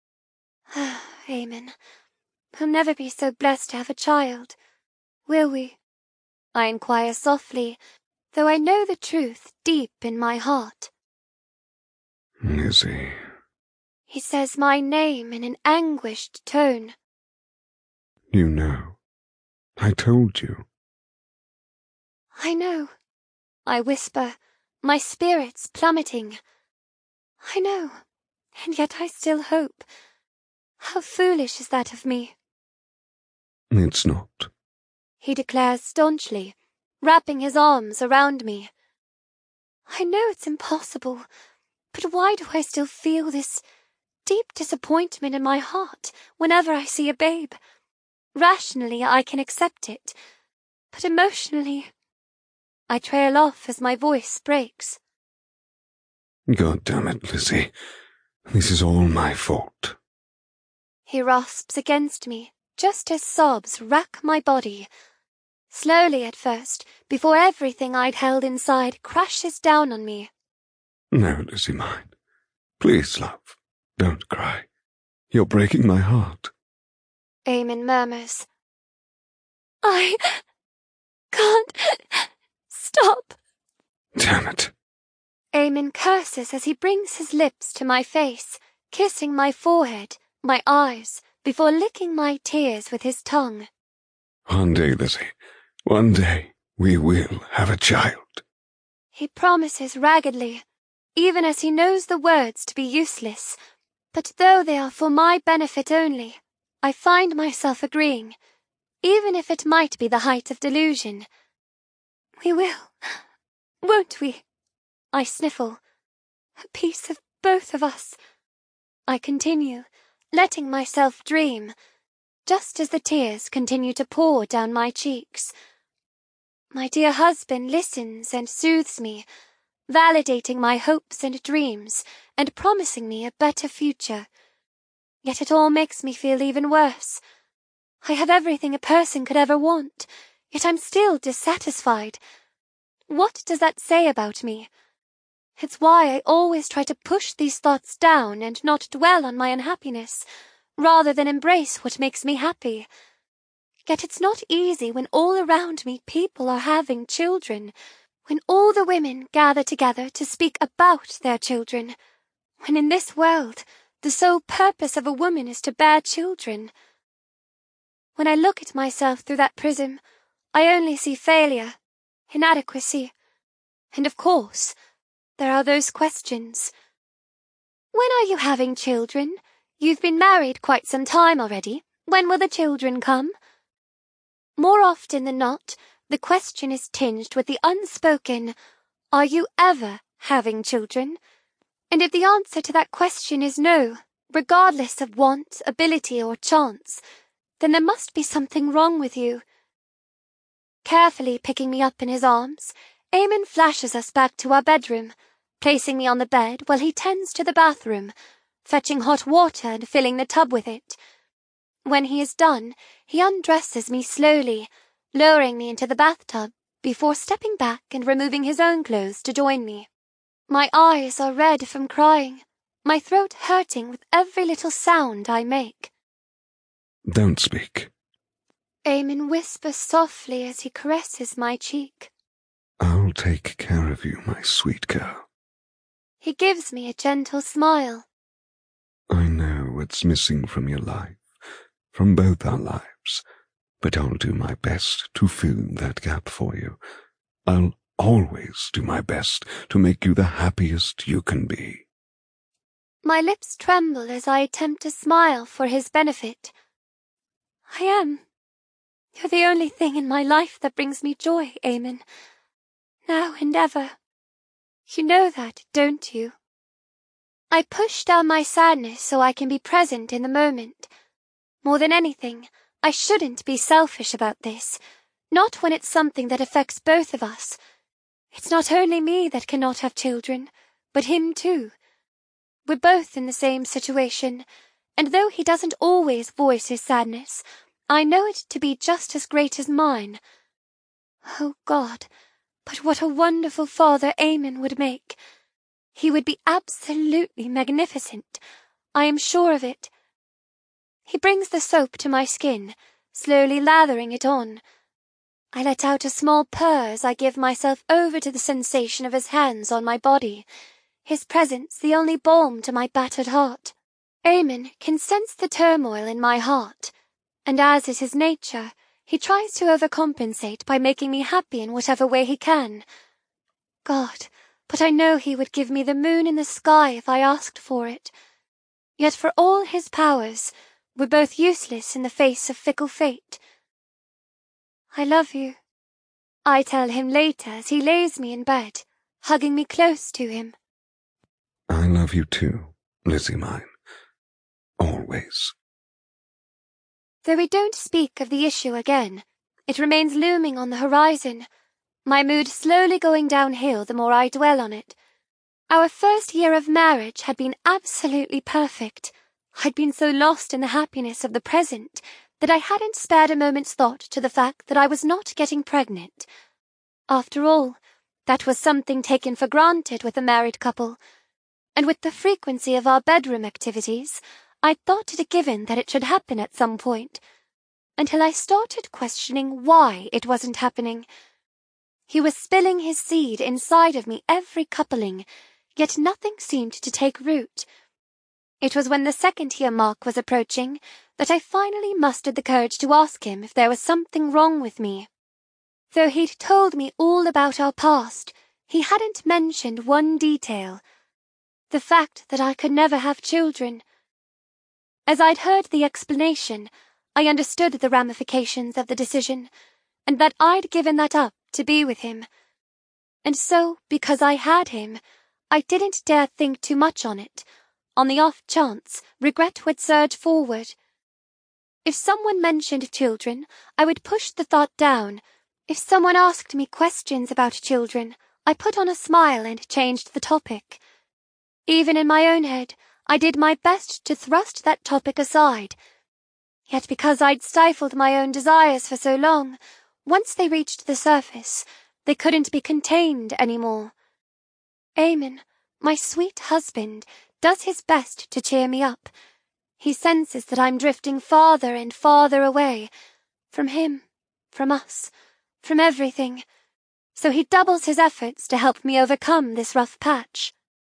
Amen. We'll never be so blessed to have a child, will we? I inquire softly, though I know the truth deep in my heart.
Lizzie.
He says my name in an anguished tone.
You know. I told you.
I know. I whisper, my spirits plummeting. I know, and yet I still hope. How foolish is that of me?
It's not.
He declares staunchly, wrapping his arms around me. I know it's impossible, but why do I still feel this deep disappointment in my heart whenever I see a babe? Rationally, I can accept it, but emotionally, I trail off as my voice breaks.
God damn it, Lizzie. This is all my fault.
He rasps against me, just as sobs rack my body. Slowly at first, before everything I'd held inside crashes down on me.
No, Lizzie mine. Please, love, don't cry. You're breaking my heart.
Eamon murmurs. I can't stop.
Damn it.
Eamon curses as he brings his lips to my face, kissing my forehead, my eyes, before licking my tears with his tongue.
One day, Lizzie, one day we will have a child.
He promises raggedly, even as he knows the words to be useless, but though they are for my benefit only, I find myself agreeing, even if it might be the height of delusion. We will, won't we? I sniffle. A piece of both of us. I continue, letting myself dream, just as the tears continue to pour down my cheeks. My dear husband listens and soothes me, validating my hopes and dreams and promising me a better future. Yet it all makes me feel even worse. I have everything a person could ever want, yet I'm still dissatisfied. What does that say about me? It's why I always try to push these thoughts down and not dwell on my unhappiness, rather than embrace what makes me happy. Yet it's not easy when all around me people are having children, when all the women gather together to speak about their children, when in this world the sole purpose of a woman is to bear children. When I look at myself through that prism, I only see failure, inadequacy, and of course, there are those questions. When are you having children? You've been married quite some time already. When will the children come? More often than not, the question is tinged with the unspoken, are you ever having children? And if the answer to that question is no, regardless of want, ability, or chance, then there must be something wrong with you. Carefully picking me up in his arms, Eamon flashes us back to our bedroom, placing me on the bed while he tends to the bathroom, fetching hot water and filling the tub with it. When he is done, he undresses me slowly, lowering me into the bathtub before stepping back and removing his own clothes to join me. My eyes are red from crying, my throat hurting with every little sound I make.
Don't speak.
Eamon whispers softly as he caresses my cheek.
I'll take care of you, my sweet girl.
He gives me a gentle smile.
I know what's missing from your life, from both our lives, but I'll do my best to fill that gap for you. I'll always do my best to make you the happiest you can be.
My lips tremble as I attempt to smile for his benefit. I am. You're the only thing in my life that brings me joy, Eamon. Now and ever. You know that, don't you? I push down my sadness so I can be present in the moment. More than anything, I shouldn't be selfish about this, not when it's something that affects both of us. It's not only me that cannot have children, but him too. We're both in the same situation, and though he doesn't always voice his sadness, I know it to be just as great as mine. Oh God, but what a wonderful father Eamon would make! He would be absolutely magnificent. I am sure of it. He brings the soap to my skin, slowly lathering it on. I let out a small purr as I give myself over to the sensation of his hands on my body, his presence the only balm to my battered heart. Eamon can sense the turmoil in my heart, and as is his nature, he tries to overcompensate by making me happy in whatever way he can. God, but I know he would give me the moon in the sky if I asked for it. Yet for all his powers, we're both useless in the face of fickle fate. I love you, I tell him later as he lays me in bed, hugging me close to him.
I love you too, Lizzie mine. Always.
Though we don't speak of the issue again, it remains looming on the horizon, my mood slowly going downhill the more I dwell on it. Our first year of marriage had been absolutely perfect. I'd been so lost in the happiness of the present that I hadn't spared a moment's thought to the fact that I was not getting pregnant. After all, that was something taken for granted with a married couple, and with the frequency of our bedroom activities, I thought it a given that it should happen at some point, until I started questioning why it wasn't happening. He was spilling his seed inside of me every coupling, yet nothing seemed to take root. It was when the second year mark was approaching that I finally mustered the courage to ask him if there was something wrong with me. Though he'd told me all about our past, he hadn't mentioned one detail: the fact that I could never have children. As I'd heard the explanation, I understood the ramifications of the decision, and that I'd given that up to be with him. And so, because I had him, I didn't dare think too much on it. On the off chance, regret would surge forward. If someone mentioned children, I would push the thought down. If someone asked me questions about children, I put on a smile and changed the topic. Even in my own head, I did my best to thrust that topic aside. Yet because I'd stifled my own desires for so long, once they reached the surface, they couldn't be contained anymore. Eamon, my sweet husband, does his best to cheer me up. He senses that I'm drifting farther and farther away, from him, from us, from everything, so he doubles his efforts to help me overcome this rough patch.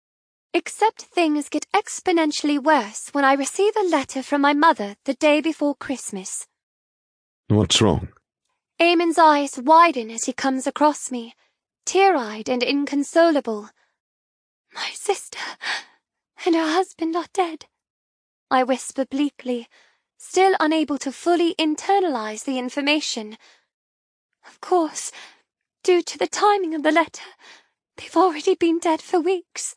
Except things get exponentially worse when I receive a letter from my mother the day before Christmas.
What's wrong?
Eamon's eyes widen as he comes across me, tear-eyed and inconsolable. My sister and her husband are dead, I whisper bleakly, still unable to fully internalize the information. Of course, due to the timing of the letter, they've already been dead for weeks.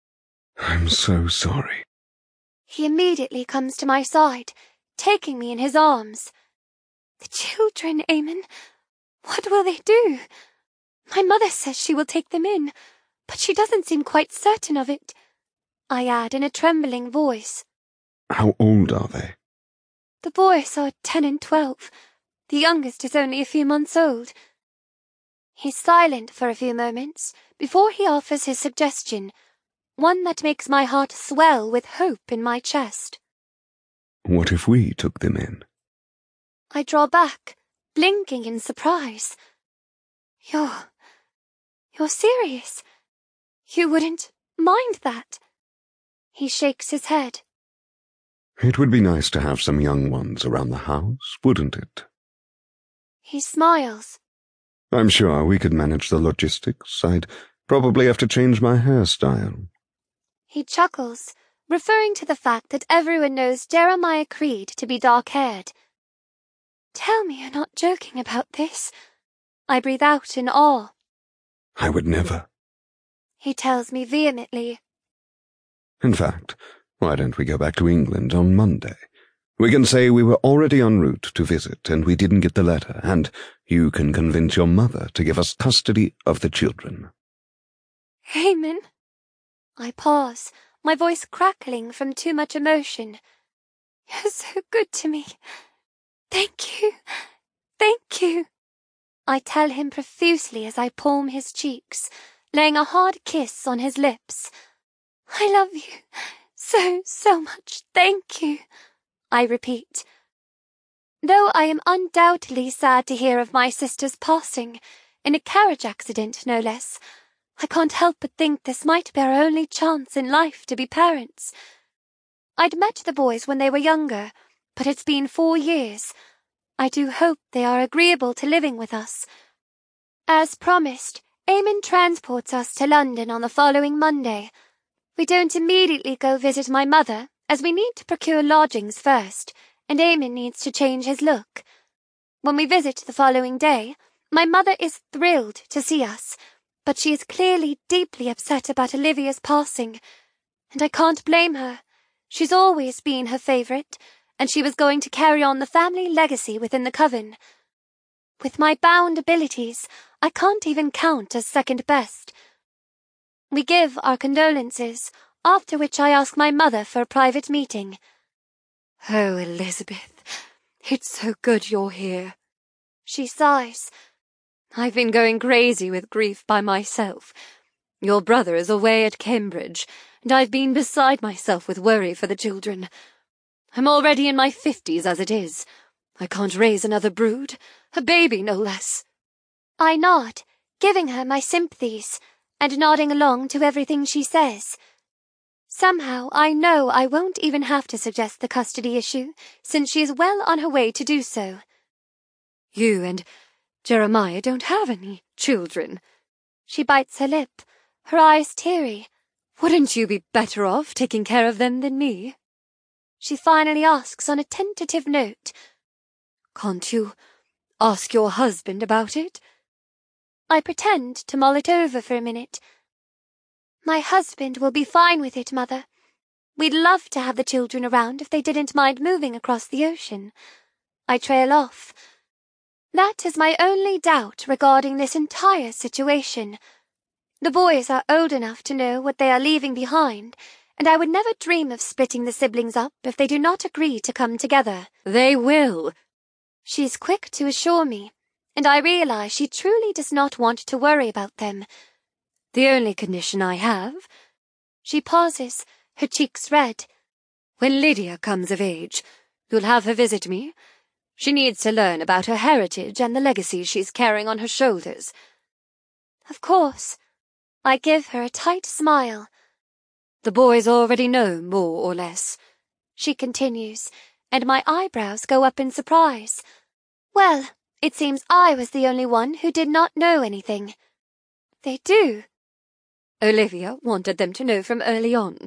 I'm so sorry.
He immediately comes to my side, taking me in his arms. The children, Eamon, what will they do? My mother says she will take them in, but she doesn't seem quite certain of it, I add in a trembling voice.
How old are they?
The boys are ten and twelve. The youngest is only a few months old. He's silent for a few moments before he offers his suggestion, one that makes my heart swell with hope in my chest.
What if we took them in?
I draw back, blinking in surprise. You're... you're serious? You wouldn't mind that? He shakes his head.
It would be nice to have some young ones around the house, wouldn't it?
He smiles.
I'm sure we could manage the logistics. I'd probably have to change my hairstyle.
He chuckles, referring to the fact that everyone knows Jeremiah Creed to be dark-haired. Tell me you're not joking about this. I breathe out in awe.
I would never.
He tells me vehemently.
In fact, why don't we go back to England on Monday? We can say we were already en route to visit and we didn't get the letter, and you can convince your mother to give us custody of the children.
Eamon, I pause, my voice crackling from too much emotion. You're so good to me. Thank you. Thank you. I tell him profusely as I palm his cheeks, laying a hard kiss on his lips. I love you so, so much. Thank you, I repeat. Though I am undoubtedly sad to hear of my sister's passing, in a carriage accident no less, I can't help but think this might be our only chance in life to be parents. I'd met the boys when they were younger, but it's been four years. I do hope they are agreeable to living with us. As promised, Eamon transports us to London on the following Monday. We don't immediately go visit my mother, as we need to procure lodgings first, and Eamon needs to change his look. When we visit the following day, my mother is thrilled to see us, but she is clearly deeply upset about Olivia's passing, and I can't blame her. She's always been her favourite, and she was going to carry on the family legacy within the coven. With my bound abilities, I can't even count as second best. We give our condolences, after which I ask my mother for a private meeting.
Oh, Elizabeth, it's so good you're here.
She sighs.
I've been going crazy with grief by myself. Your brother is away at Cambridge, and I've been beside myself with worry for the children. I'm already in my fifties as it is. I can't raise another brood, a baby no less.
I nod, giving her my sympathies, and nodding along to everything she says. Somehow I know I won't even have to suggest the custody issue, since she is well on her way to do so.
You and Jeremiah don't have any children.
She bites her lip, her eyes teary.
Wouldn't you be better off taking care of them than me?
She finally asks on a tentative note.
Can't you ask your husband about it?
I pretend to mull it over for a minute. My husband will be fine with it, Mother. We'd love to have the children around if they didn't mind moving across the ocean. I trail off. That is my only doubt regarding this entire situation. The boys are old enough to know what they are leaving behind, and I would never dream of splitting the siblings up if they do not agree to come together.
They will.
She's quick to assure me, and I realize she truly does not want to worry about them.
The only condition I have...
She pauses, her cheeks red.
When Lydia comes of age, you'll have her visit me. She needs to learn about her heritage and the legacy she's carrying on her shoulders.
Of course. I give her a tight smile.
The boys already know more or less,
she continues, and my eyebrows go up in surprise. Well, it seems I was the only one who did not know anything. They do.
Olivia wanted them to know from early on.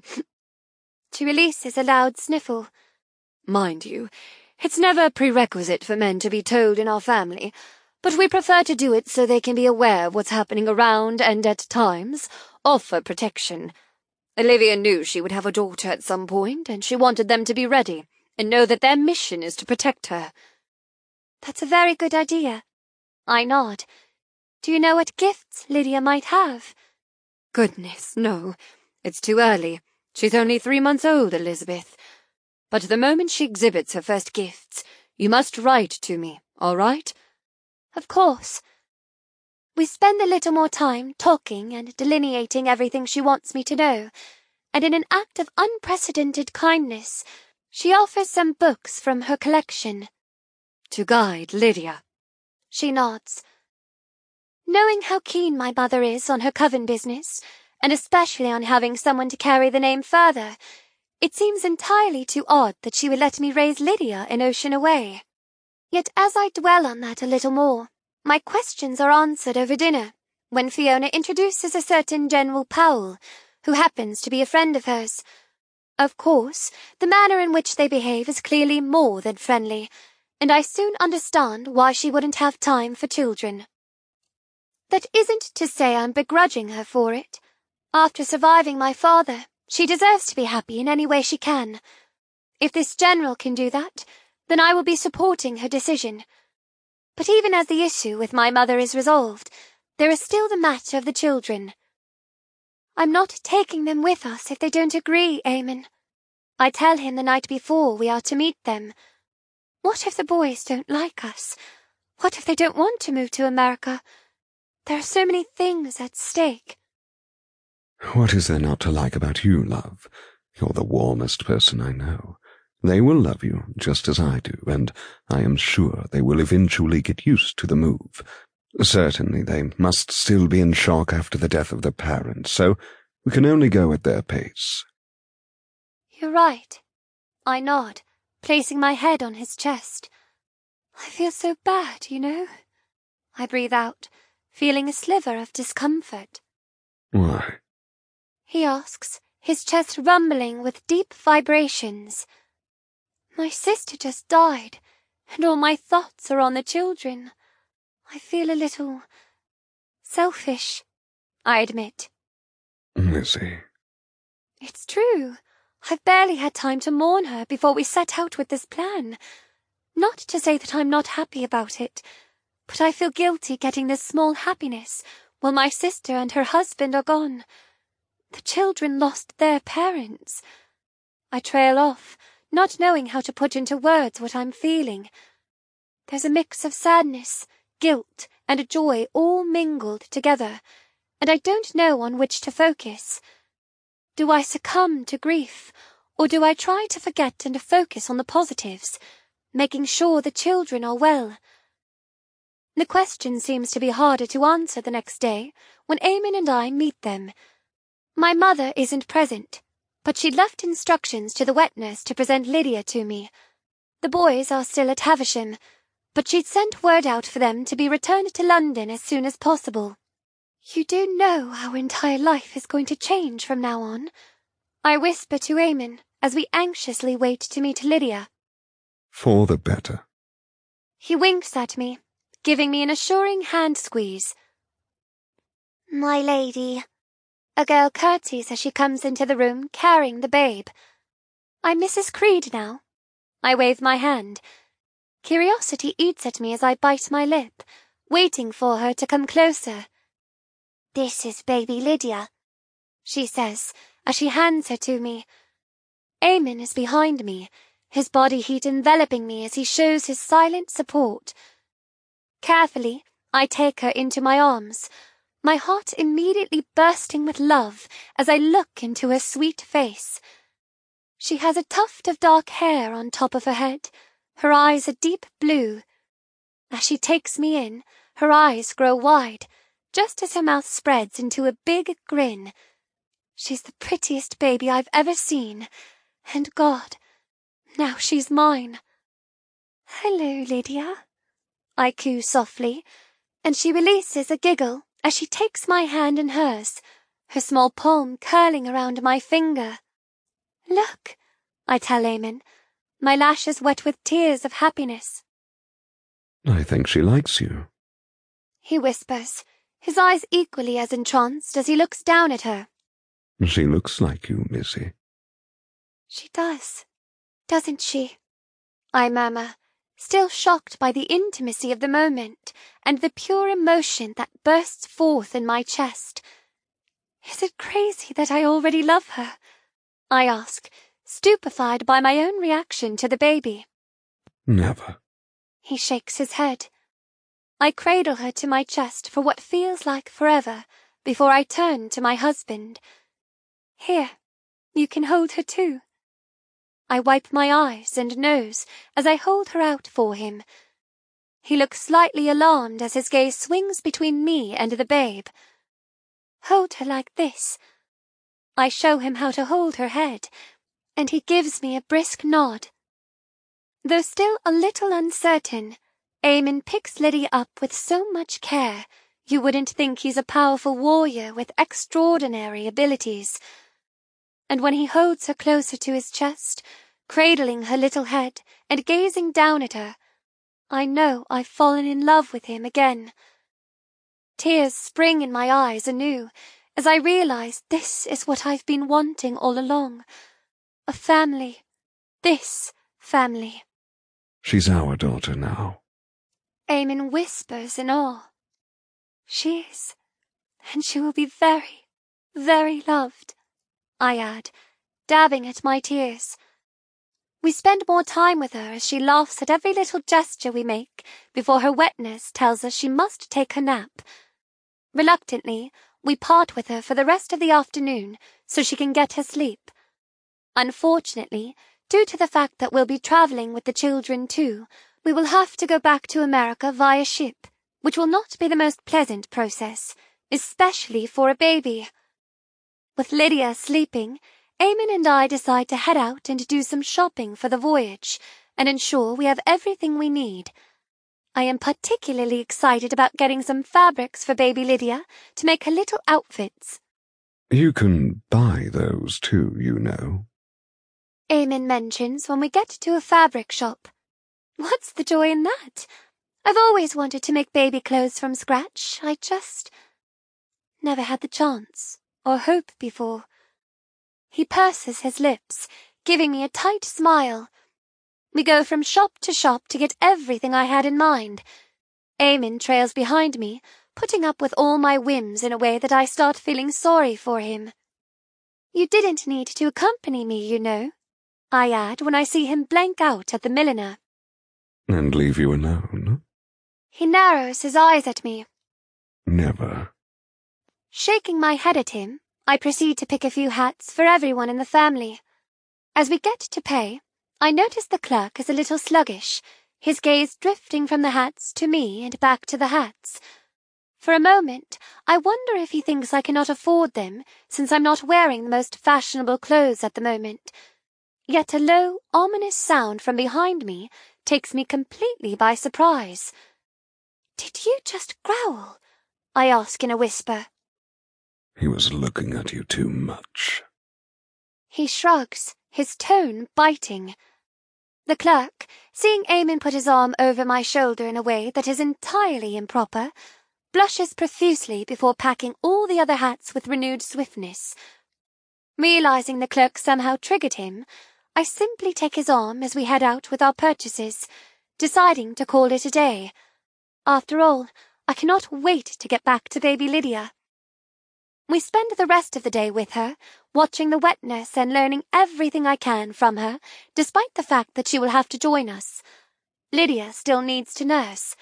She releases a loud sniffle.
Mind you, it's never a prerequisite for men to be told in our family, but we prefer to do it so they can be aware of what's happening around and, at times, offer protection. Olivia knew she would have a daughter at some point, and she wanted them to be ready and know that their mission is to protect her.
That's a very good idea. I nod. Do you know what gifts Lydia might have?
Goodness, no. It's too early. She's only three months old, Elizabeth. But the moment she exhibits her first gifts, you must write to me, all right?
Of course. We spend a little more time talking and delineating everything she wants me to know, and in an act of unprecedented kindness, she offers some books from her collection.
To guide Lydia.
She nods. Knowing how keen my mother is on her coven business, and especially on having someone to carry the name further, it seems entirely too odd that she would let me raise Lydia in Ocean Away. Yet as I dwell on that a little more, my questions are answered over dinner, when Fiona introduces a certain General Powell, who happens to be a friend of hers. Of course, the manner in which they behave is clearly more than friendly, and I soon understand why she wouldn't have time for children. That isn't to say I'm begrudging her for it. After surviving my father, she deserves to be happy in any way she can. If this general can do that, then I will be supporting her decision. But even as the issue with my mother is resolved, there is still the matter of the children. I'm not taking them with us if they don't agree, Eamon. I tell him the night before we are to meet them. What if the boys don't like us? What if they don't want to move to America? There are so many things at stake.
What is there not to like about you, love? You're the warmest person I know. They will love you just as I do, and I am sure they will eventually get used to the move. Certainly they must still be in shock after the death of their parents, so we can only go at their pace.
You're right. I nod, placing my head on his chest. I feel so bad, you know. I breathe out, feeling a sliver of discomfort.
Why?
He asks, his chest rumbling with deep vibrations. My sister just died, and all my thoughts are on the children. I feel a little selfish, I admit.
Lizzie.
It's true. I've barely had time to mourn her before we set out with this plan. Not to say that I'm not happy about it, but I feel guilty getting this small happiness while my sister and her husband are gone. The children lost their parents. I trail off, not knowing how to put into words what I'm feeling. There's a mix of sadness, guilt, and joy all mingled together, and I don't know on which to focus. Do I succumb to grief, or do I try to forget and focus on the positives, making sure the children are well? The question seems to be harder to answer the next day when Eamon and I meet them. My mother isn't present, but she'd left instructions to the wet nurse to present Lydia to me. The boys are still at Havisham, but she'd sent word out for them to be returned to London as soon as possible. You do know our entire life is going to change from now on, I whisper to Eamon as we anxiously wait to meet Lydia.
For the better.
He winks at me, giving me an assuring hand squeeze. My lady. A girl curtsies as she comes into the room carrying the babe. I'm Missus Creed now. I wave my hand. Curiosity eats at me as I bite my lip, waiting for her to come closer. This is baby Lydia, she says as she hands her to me. Eamon is behind me, his body heat enveloping me as he shows his silent support. Carefully, I take her into my arms, my heart immediately bursting with love as I look into her sweet face. She has a tuft of dark hair on top of her head, her eyes a deep blue. As she takes me in, her eyes grow wide, just as her mouth spreads into a big grin. She's the prettiest baby I've ever seen, and God, now she's mine. Hello, Lydia, I coo softly, and she releases a giggle as she takes my hand in hers, her small palm curling around my finger. Look, I tell Eamon, my lashes wet with tears of happiness.
I think she likes you,
he whispers, his eyes equally as entranced as he looks down at her.
She looks like you, Missy.
She does, doesn't she? I murmur, still shocked by the intimacy of the moment and the pure emotion that bursts forth in my chest. Is it crazy that I already love her? I ask, stupefied by my own reaction to the baby.
Never.
He shakes his head. I cradle her to my chest for what feels like forever before I turn to my husband. Here, you can hold her too. I wipe my eyes and nose as I hold her out for him. He looks slightly alarmed as his gaze swings between me and the babe. Hold her like this. I show him how to hold her head, and he gives me a brisk nod. Though still a little uncertain, Eamon picks Lydia up with so much care, you wouldn't think he's a powerful warrior with extraordinary abilities. And when he holds her closer to his chest, cradling her little head and gazing down at her, I know I've fallen in love with him again. Tears spring in my eyes anew as I realize this is what I've been wanting all along. A family. This family.
She's our daughter now.
Eamon whispers in awe. She is, and she will be very, very loved, I add, dabbing at my tears. We spend more time with her as she laughs at every little gesture we make before her wetness tells us she must take her nap. Reluctantly, we part with her for the rest of the afternoon so she can get her sleep. Unfortunately, due to the fact that we'll be traveling with the children too, we will have to go back to America via ship, which will not be the most pleasant process, especially for a baby. With Lydia sleeping, Eamon and I decide to head out and do some shopping for the voyage and ensure we have everything we need. I am particularly excited about getting some fabrics for baby Lydia to make her little outfits.
You can buy those too, you know.
Eamon mentions when we get to a fabric shop. What's the joy in that? I've always wanted to make baby clothes from scratch. I just never had the chance or hope before. He purses his lips, giving me a tight smile. We go from shop to shop to get everything I had in mind. Eamon trails behind me, putting up with all my whims in a way that I start feeling sorry for him. You didn't need to accompany me, you know, I add when I see him blank out at the milliner.
And leave you alone?
He narrows his eyes at me.
Never.
Shaking my head at him, I proceed to pick a few hats for everyone in the family. As we get to pay, I notice the clerk is a little sluggish, his gaze drifting from the hats to me and back to the hats. For a moment, I wonder if he thinks I cannot afford them, since I'm not wearing the most fashionable clothes at the moment. Yet a low, ominous sound from behind me takes me completely by surprise. Did you just growl? I ask in a whisper.
He was looking at you too much.
He shrugs, his tone biting. The clerk, seeing Eamon put his arm over my shoulder in a way that is entirely improper, blushes profusely before packing all the other hats with renewed swiftness. Realizing the clerk somehow triggered him, I simply take his arm as we head out with our purchases, deciding to call it a day. After all, I cannot wait to get back to baby Lydia. We spend the rest of the day with her, watching the wetness and learning everything I can from her, despite the fact that she will have to join us. Lydia still needs to nurse.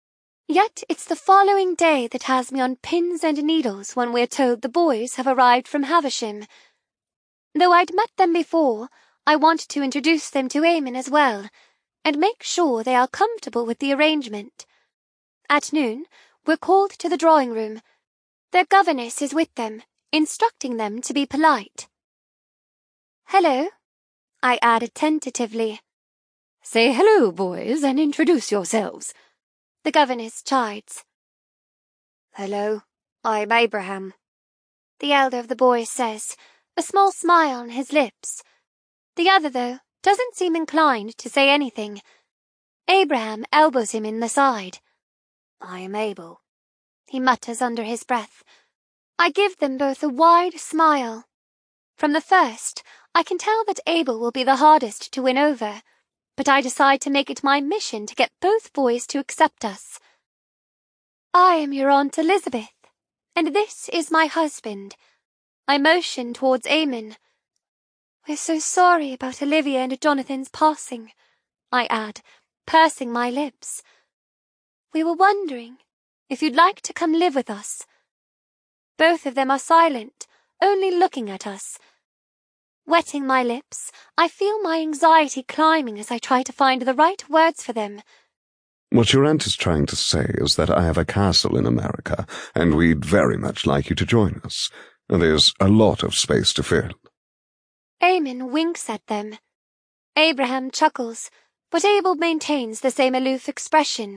Yet it's the following day that has me on pins and needles when we're told the boys have arrived from Havisham. Though I'd met them before, I want to introduce them to Eamon as well, and make sure they are comfortable with the arrangement. At noon, we're called to the drawing room. Their governess is with them, instructing them to be polite. Hello, I added tentatively.
Say hello, boys, and introduce yourselves,
the governess chides. Hello, I'm Abraham, the elder of the boys says, a small smile on his lips. The other, though, doesn't seem inclined to say anything. Abraham elbows him in the side. I am Abel, he mutters under his breath. I give them both a wide smile. From the first, I can tell that Abel will be the hardest to win over, but I decide to make it my mission to get both boys to accept us. I am your Aunt Elizabeth, and this is my husband. I motion towards Eamon. We're so sorry about Olivia and Jonathan's passing, I add, pursing my lips. We were wondering if you'd like to come live with us. Both of them are silent, only looking at us. Wetting my lips, I feel my anxiety climbing as I try to find the right words for them.
What your aunt is trying to say is that I have a castle in America, and we'd very much like you to join us. There's a lot of space to fill.
Eamon winks at them. Abraham chuckles, but Abel maintains the same aloof expression.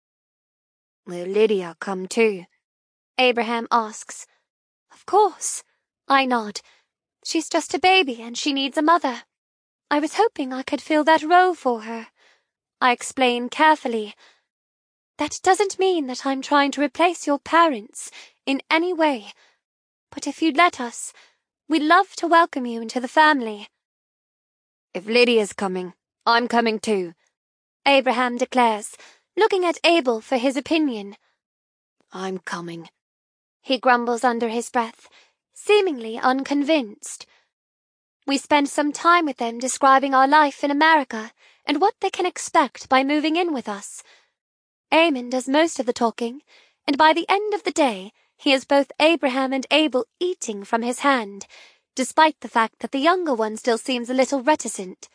Will Lydia come too? Abraham asks. Of course, I nod. She's just a baby and she needs a mother. I was hoping I could fill that role for her. I explain carefully. That doesn't mean that I'm trying to replace your parents in any way. But if you'd let us, we'd love to welcome you into the family. If Lydia's coming, I'm coming too, Abraham declares, looking at Abel for his opinion. I'm coming, he grumbles under his breath, seemingly unconvinced. We spend some time with them describing our life in America and what they can expect by moving in with us. Eamon does most of the talking, and by the end of the day, he has both Abraham and Abel eating from his hand, despite the fact that the younger one still seems a little reticent.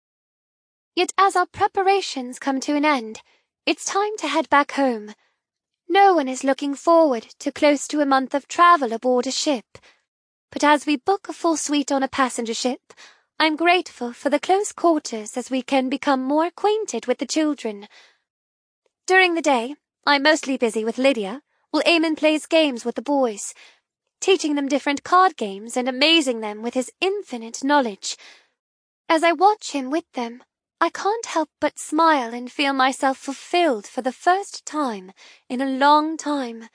Yet as our preparations come to an end, it's time to head back home. No one is looking forward to close to a month of travel aboard a ship, but as we book a full suite on a passenger ship, I'm grateful for the close quarters as we can become more acquainted with the children. During the day, I'm mostly busy with Lydia, while Eamon plays games with the boys, teaching them different card games and amazing them with his infinite knowledge. As I watch him with them, I can't help but smile and feel myself fulfilled for the first time in a long time.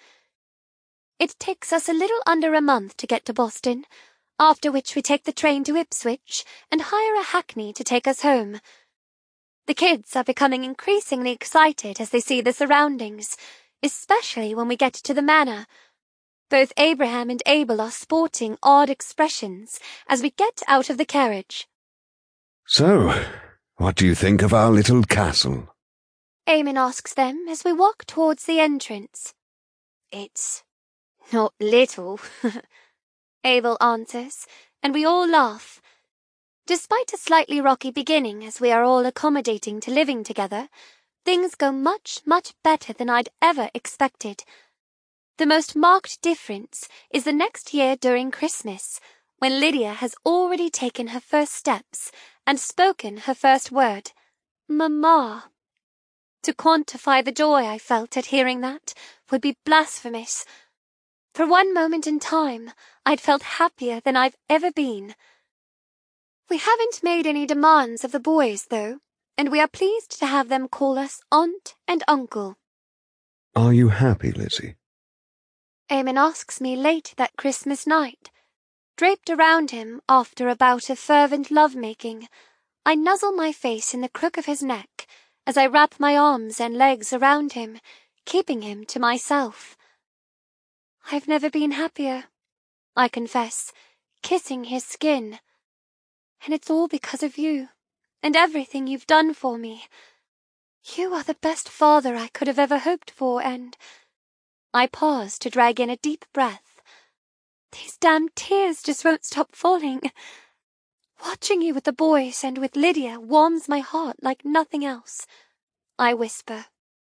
It takes us a little under a month to get to Boston, after which we take the train to Ipswich and hire a hackney to take us home. The kids are becoming increasingly excited as they see the surroundings, especially when we get to the manor. Both Abraham and Abel are sporting odd expressions as we get out of the carriage.
So, what do you think of our little castle?
Eamon asks them as we walk towards the entrance. It's not little, Abel answers, and we all laugh. Despite a slightly rocky beginning as we are all accommodating to living together, things go much, much better than I'd ever expected. The most marked difference is the next year during Christmas, when Lydia has already taken her first steps and spoken her first word, Mama. To quantify the joy I felt at hearing that would be blasphemous. For one moment in time, I'd felt happier than I've ever been. We haven't made any demands of the boys, though, and we are pleased to have them call us aunt and uncle.
Are you happy, Lizzie?
Eamon asks me late that Christmas night. Draped around him after a bout of fervent love-making, I nuzzle my face in the crook of his neck as I wrap my arms and legs around him, keeping him to myself. I've never been happier, I confess, kissing his skin. And it's all because of you, and everything you've done for me. You are the best father I could have ever hoped for, and... I pause to drag in a deep breath. These damn tears just won't stop falling. Watching you with the boys and with Lydia warms my heart like nothing else. I whisper.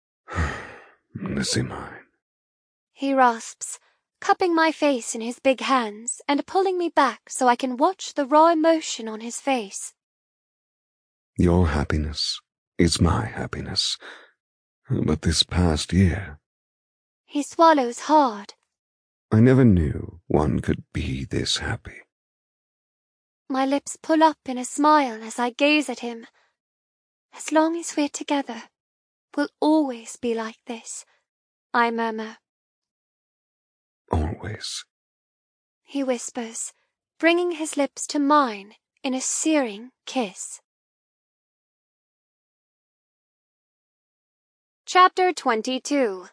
Lizzie mine.
He rasps, cupping my face in his big hands and pulling me back so I can watch the raw emotion on his face.
Your happiness is my happiness. But this past year...
He swallows hard.
I never knew one could be this happy.
My lips pull up in a smile as I gaze at him. As long as we're together, we'll always be like this, I murmur.
Always.
He whispers, bringing his lips to mine in a searing kiss. Chapter twenty-two.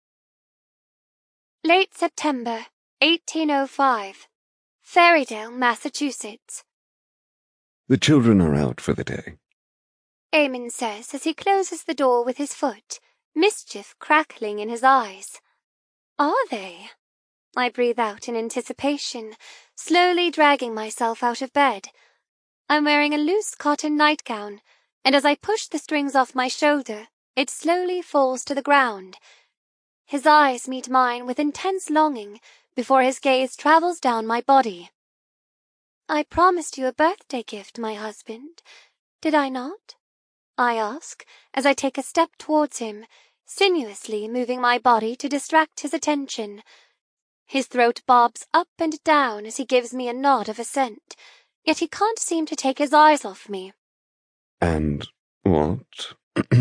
Late September, eighteen oh five. Ferrydale, Massachusetts.
The children are out for the day.
Eamon says as he closes the door with his foot, mischief crackling in his eyes. Are they? I breathe out in anticipation, slowly dragging myself out of bed. I'm wearing a loose cotton nightgown, and as I push the strings off my shoulder, it slowly falls to the ground. His eyes meet mine with intense longing before his gaze travels down my body. I promised you a birthday gift, my husband, did I not? I ask as I take a step towards him, sinuously moving my body to distract his attention. His throat bobs up and down as he gives me a nod of assent, yet he can't seem to take his eyes off me.
And what?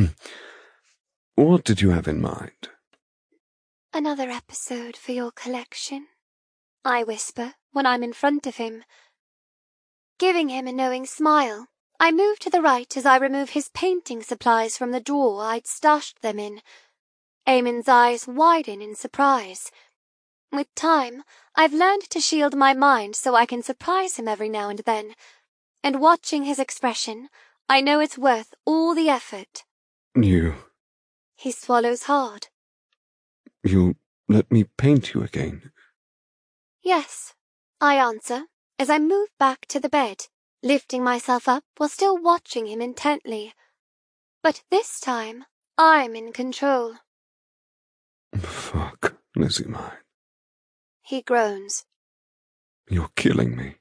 What did you have in mind?
Another episode for your collection, I whisper when I'm in front of him. Giving him a knowing smile, I move to the right as I remove his painting supplies from the drawer I'd stashed them in. Eamon's eyes widen in surprise. With time, I've learned to shield my mind so I can surprise him every now and then, and watching his expression, I know it's worth all the effort.
You...
He swallows hard.
You'll let me paint you again?
Yes, I answer, as I move back to the bed, lifting myself up while still watching him intently. But this time, I'm in control.
Fuck, Lizzie mine.
He groans.
You're killing me.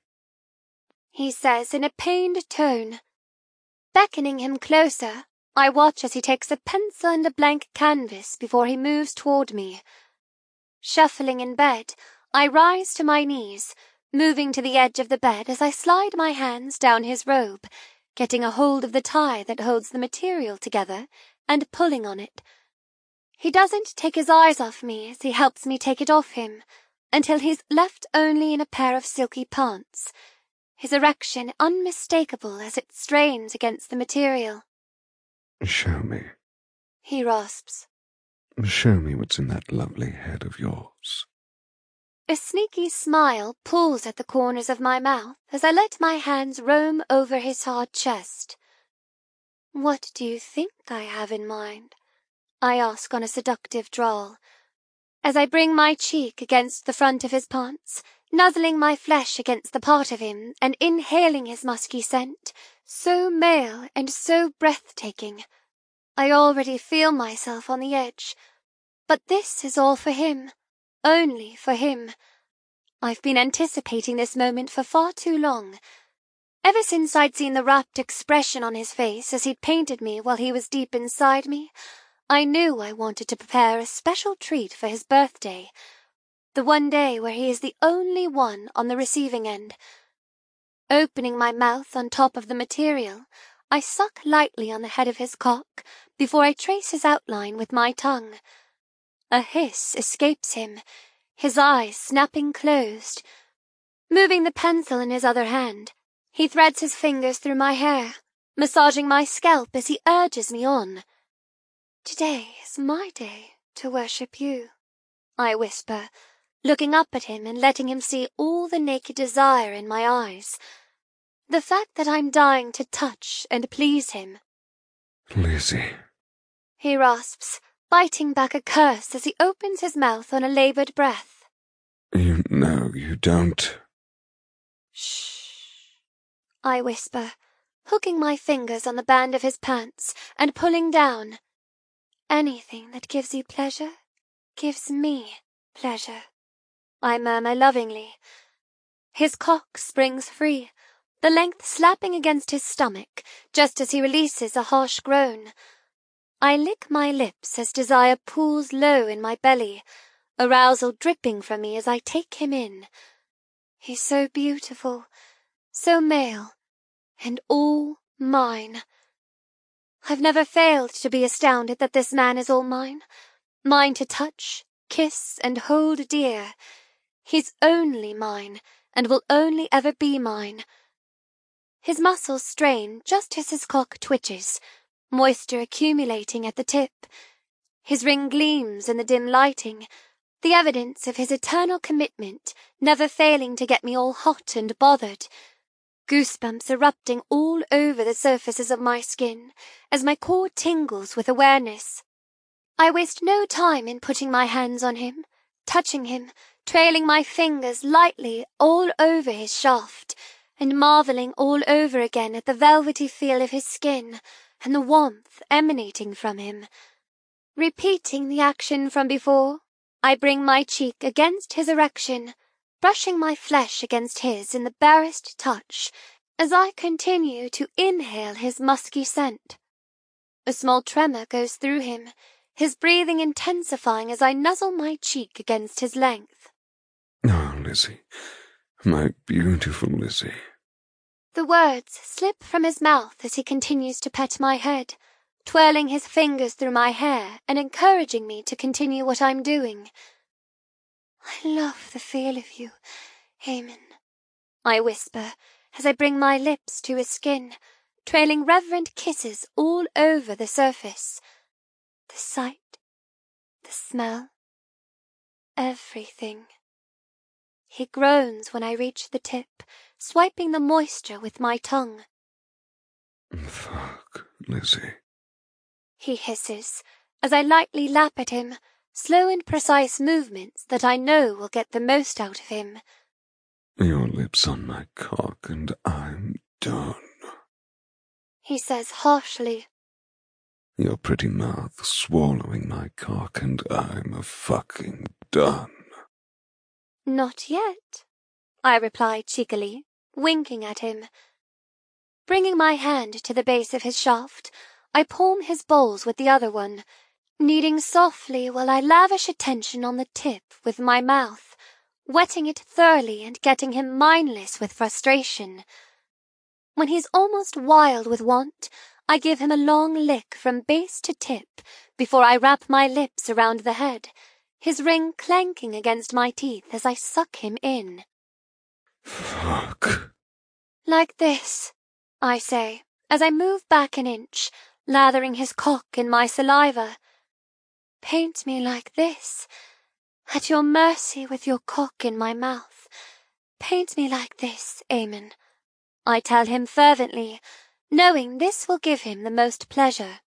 He says in a pained tone. Beckoning him closer, I watch as he takes a pencil and a blank canvas before he moves toward me. Shuffling in bed, I rise to my knees, moving to the edge of the bed as I slide my hands down his robe, getting a hold of the tie that holds the material together and pulling on it. He doesn't take his eyes off me as he helps me take it off him, until he's left only in a pair of silky pants, his erection unmistakable as it strains against the material.
Show me.
He rasps.
Show me what's in that lovely head of yours.
A sneaky smile pulls at the corners of my mouth as I let my hands roam over his hard chest. What do you think I have in mind? I ask on a seductive drawl, as I bring my cheek against the front of his pants, nuzzling my flesh against the part of him and inhaling his musky scent, so male and so breathtaking. I already feel myself on the edge, but this is all for him, only for him. I've been anticipating this moment for far too long. Ever since I'd seen the rapt expression on his face as he'd painted me while he was deep inside me, I knew I wanted to prepare a special treat for his birthday, the one day where he is the only one on the receiving end. Opening my mouth on top of the material, I suck lightly on the head of his cock before I trace his outline with my tongue. A hiss escapes him, his eyes snapping closed. Moving the pencil in his other hand, he threads his fingers through my hair, massaging my scalp as he urges me on. Today is my day to worship you, I whisper, looking up at him and letting him see all the naked desire in my eyes. The fact that I'm dying to touch and please him.
Lizzie.
He rasps, biting back a curse as he opens his mouth on a laboured breath.
You know you don't.
Shh, I whisper, hooking my fingers on the band of his pants and pulling down. Anything that gives you pleasure gives me pleasure, I murmur lovingly. His cock springs free, the length slapping against his stomach just as he releases a harsh groan. I lick my lips as desire pools low in my belly, arousal dripping from me as I take him in. He's so beautiful, so male, and all mine. I've never failed to be astounded that this man is all mine, mine to touch, kiss, and hold dear. He's only mine, and will only ever be mine. His muscles strain just as his cock twitches, moisture accumulating at the tip. His ring gleams in the dim lighting, the evidence of his eternal commitment never failing to get me all hot and bothered. Goosebumps erupting all over the surfaces of my skin as my core tingles with awareness. I waste no time in putting my hands on him, touching him, trailing my fingers lightly all over his shaft, and marveling all over again at the velvety feel of his skin and the warmth emanating from him. Repeating the action from before, I bring my cheek against his erection, brushing my flesh against his in the barest touch, as I continue to inhale his musky scent. A small tremor goes through him, his breathing intensifying as I nuzzle my cheek against his length.
Oh, Lizzie, my beautiful Lizzie.
The words slip from his mouth as he continues to pet my head, twirling his fingers through my hair and encouraging me to continue what I'm doing. I love the feel of you, Eamon, I whisper as I bring my lips to his skin, trailing reverent kisses all over the surface. The sight, the smell, everything. He groans when I reach the tip, swiping the moisture with my tongue.
Fuck, Lizzie.
He hisses, as I lightly lap at him, slow and precise movements that I know will get the most out of him.
Your lips on my cock and I'm done.
He says harshly.
Your pretty mouth swallowing my cock and I'm a fucking done.
Not yet, I reply cheekily, winking at him. Bringing my hand to the base of his shaft, I palm his balls with the other one, kneading softly while I lavish attention on the tip with my mouth, wetting it thoroughly and getting him mindless with frustration. When he's almost wild with want, I give him a long lick from base to tip before I wrap my lips around the head, his ring clanking against my teeth as I suck him in.
Fuck.
Like this, I say, as I move back an inch, lathering his cock in my saliva. Paint me like this, at your mercy with your cock in my mouth. Paint me like this, Eamon, I tell him fervently, knowing this will give him the most pleasure.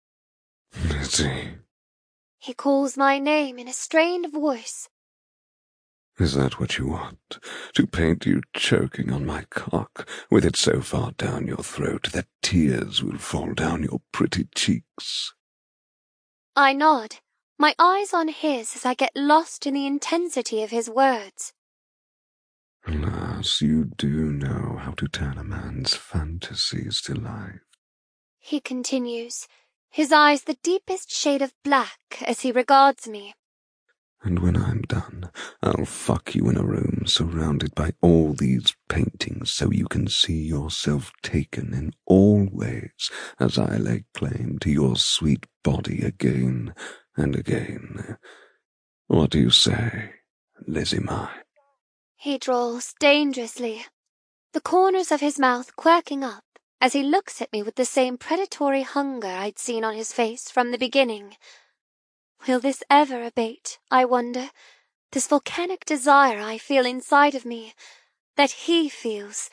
Lizzie.
He calls my name in a strained voice.
Is that what you want? To paint you choking on my cock, with it so far down your throat that tears will fall down your pretty cheeks?
I nod, my eyes on his as I get lost in the intensity of his words.
Alas, you do know how to turn a man's fantasies to life.
He continues, his eyes the deepest shade of black as he regards me.
And when I'm done, I'll fuck you in a room surrounded by all these paintings so you can see yourself taken in all ways as I lay claim to your sweet body again and again. What do you say, Lizzie mine?
He drawls dangerously, the corners of his mouth quirking up as he looks at me with the same predatory hunger I'd seen on his face from the beginning. Will this ever abate, I wonder, this volcanic desire I feel inside of me, that he feels?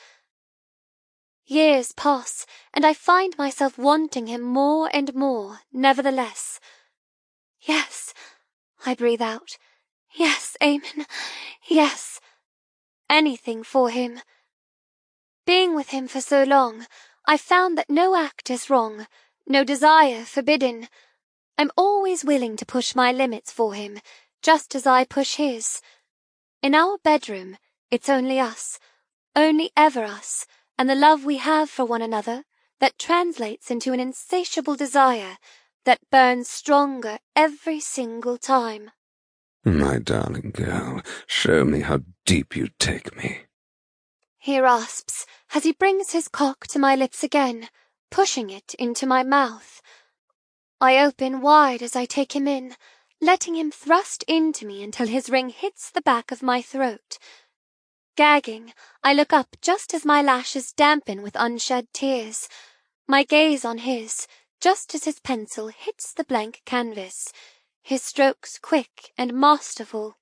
Years pass, and I find myself wanting him more and more, nevertheless. Yes, I breathe out. Yes, Eamon, yes. Anything for him. Being with him for so long, I've found that no act is wrong, no desire forbidden. I'm always willing to push my limits for him, just as I push his. In our bedroom, it's only us, only ever us, and the love we have for one another that translates into an insatiable desire that burns stronger every single time.
My darling girl, show me how deep you take me.
He rasps as he brings his cock to my lips again, pushing it into my mouth. I open wide as I take him in, letting him thrust into me until his ring hits the back of my throat. Gagging, I look up just as my lashes dampen with unshed tears, my gaze on his, just as his pencil hits the blank canvas, his strokes quick and masterful.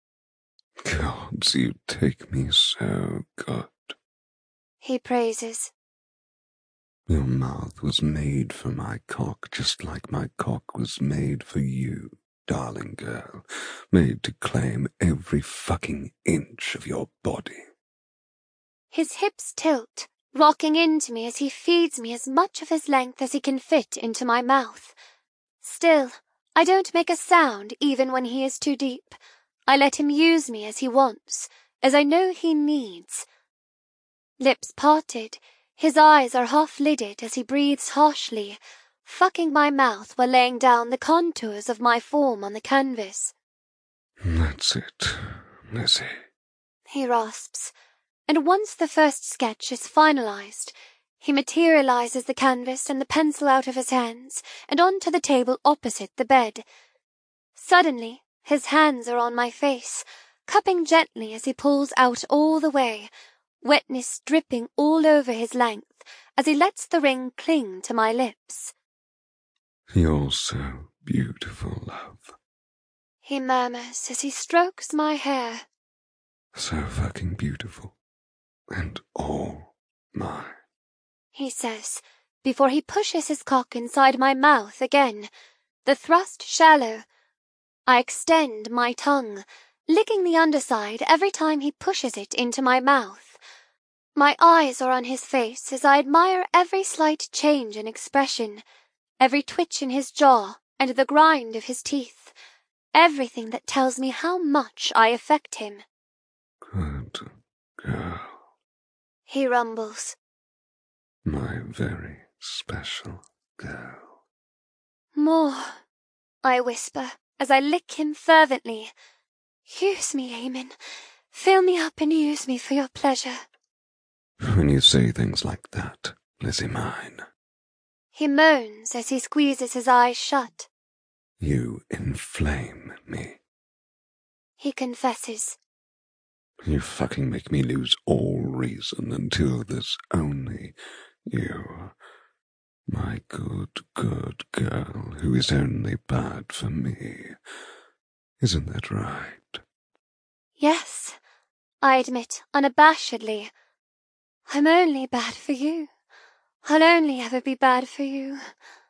Gods, you take me so good.
He praises.
Your mouth was made for my cock just like my cock was made for you, darling girl, made to claim every fucking inch of your body.
His hips tilt, rocking into me as he feeds me as much of his length as he can fit into my mouth. Still, I don't make a sound even when he is too deep. I let him use me as he wants, as I know he needs. Lips parted, his eyes are half-lidded as he breathes harshly, fucking my mouth while laying down the contours of my form on the canvas.
That's it, Lizzie.
He rasps, and once the first sketch is finalized, he materializes the canvas and the pencil out of his hands and onto the table opposite the bed. Suddenly, his hands are on my face, cupping gently as he pulls out all the way, wetness dripping all over his length as he lets the ring cling to my lips.
You're so beautiful, love.
He murmurs as he strokes my hair.
So fucking beautiful. And all mine.
He says, before he pushes his cock inside my mouth again, the thrust shallow. I extend my tongue, licking the underside every time he pushes it into my mouth. My eyes are on his face as I admire every slight change in expression, every twitch in his jaw and the grind of his teeth, everything that tells me how much I affect him.
Good girl.
He rumbles.
My very special girl.
More, I whisper as I lick him fervently. Use me, Eamon. Fill me up and use me for your pleasure.
When you say things like that, Lizzie mine.
He moans as he squeezes his eyes shut.
You inflame me.
He confesses.
You fucking make me lose all reason until there's only you. My good, good girl who is only bad for me. Isn't that right?
Yes, I admit unabashedly. I'm only bad for you. I'll only ever be bad for you.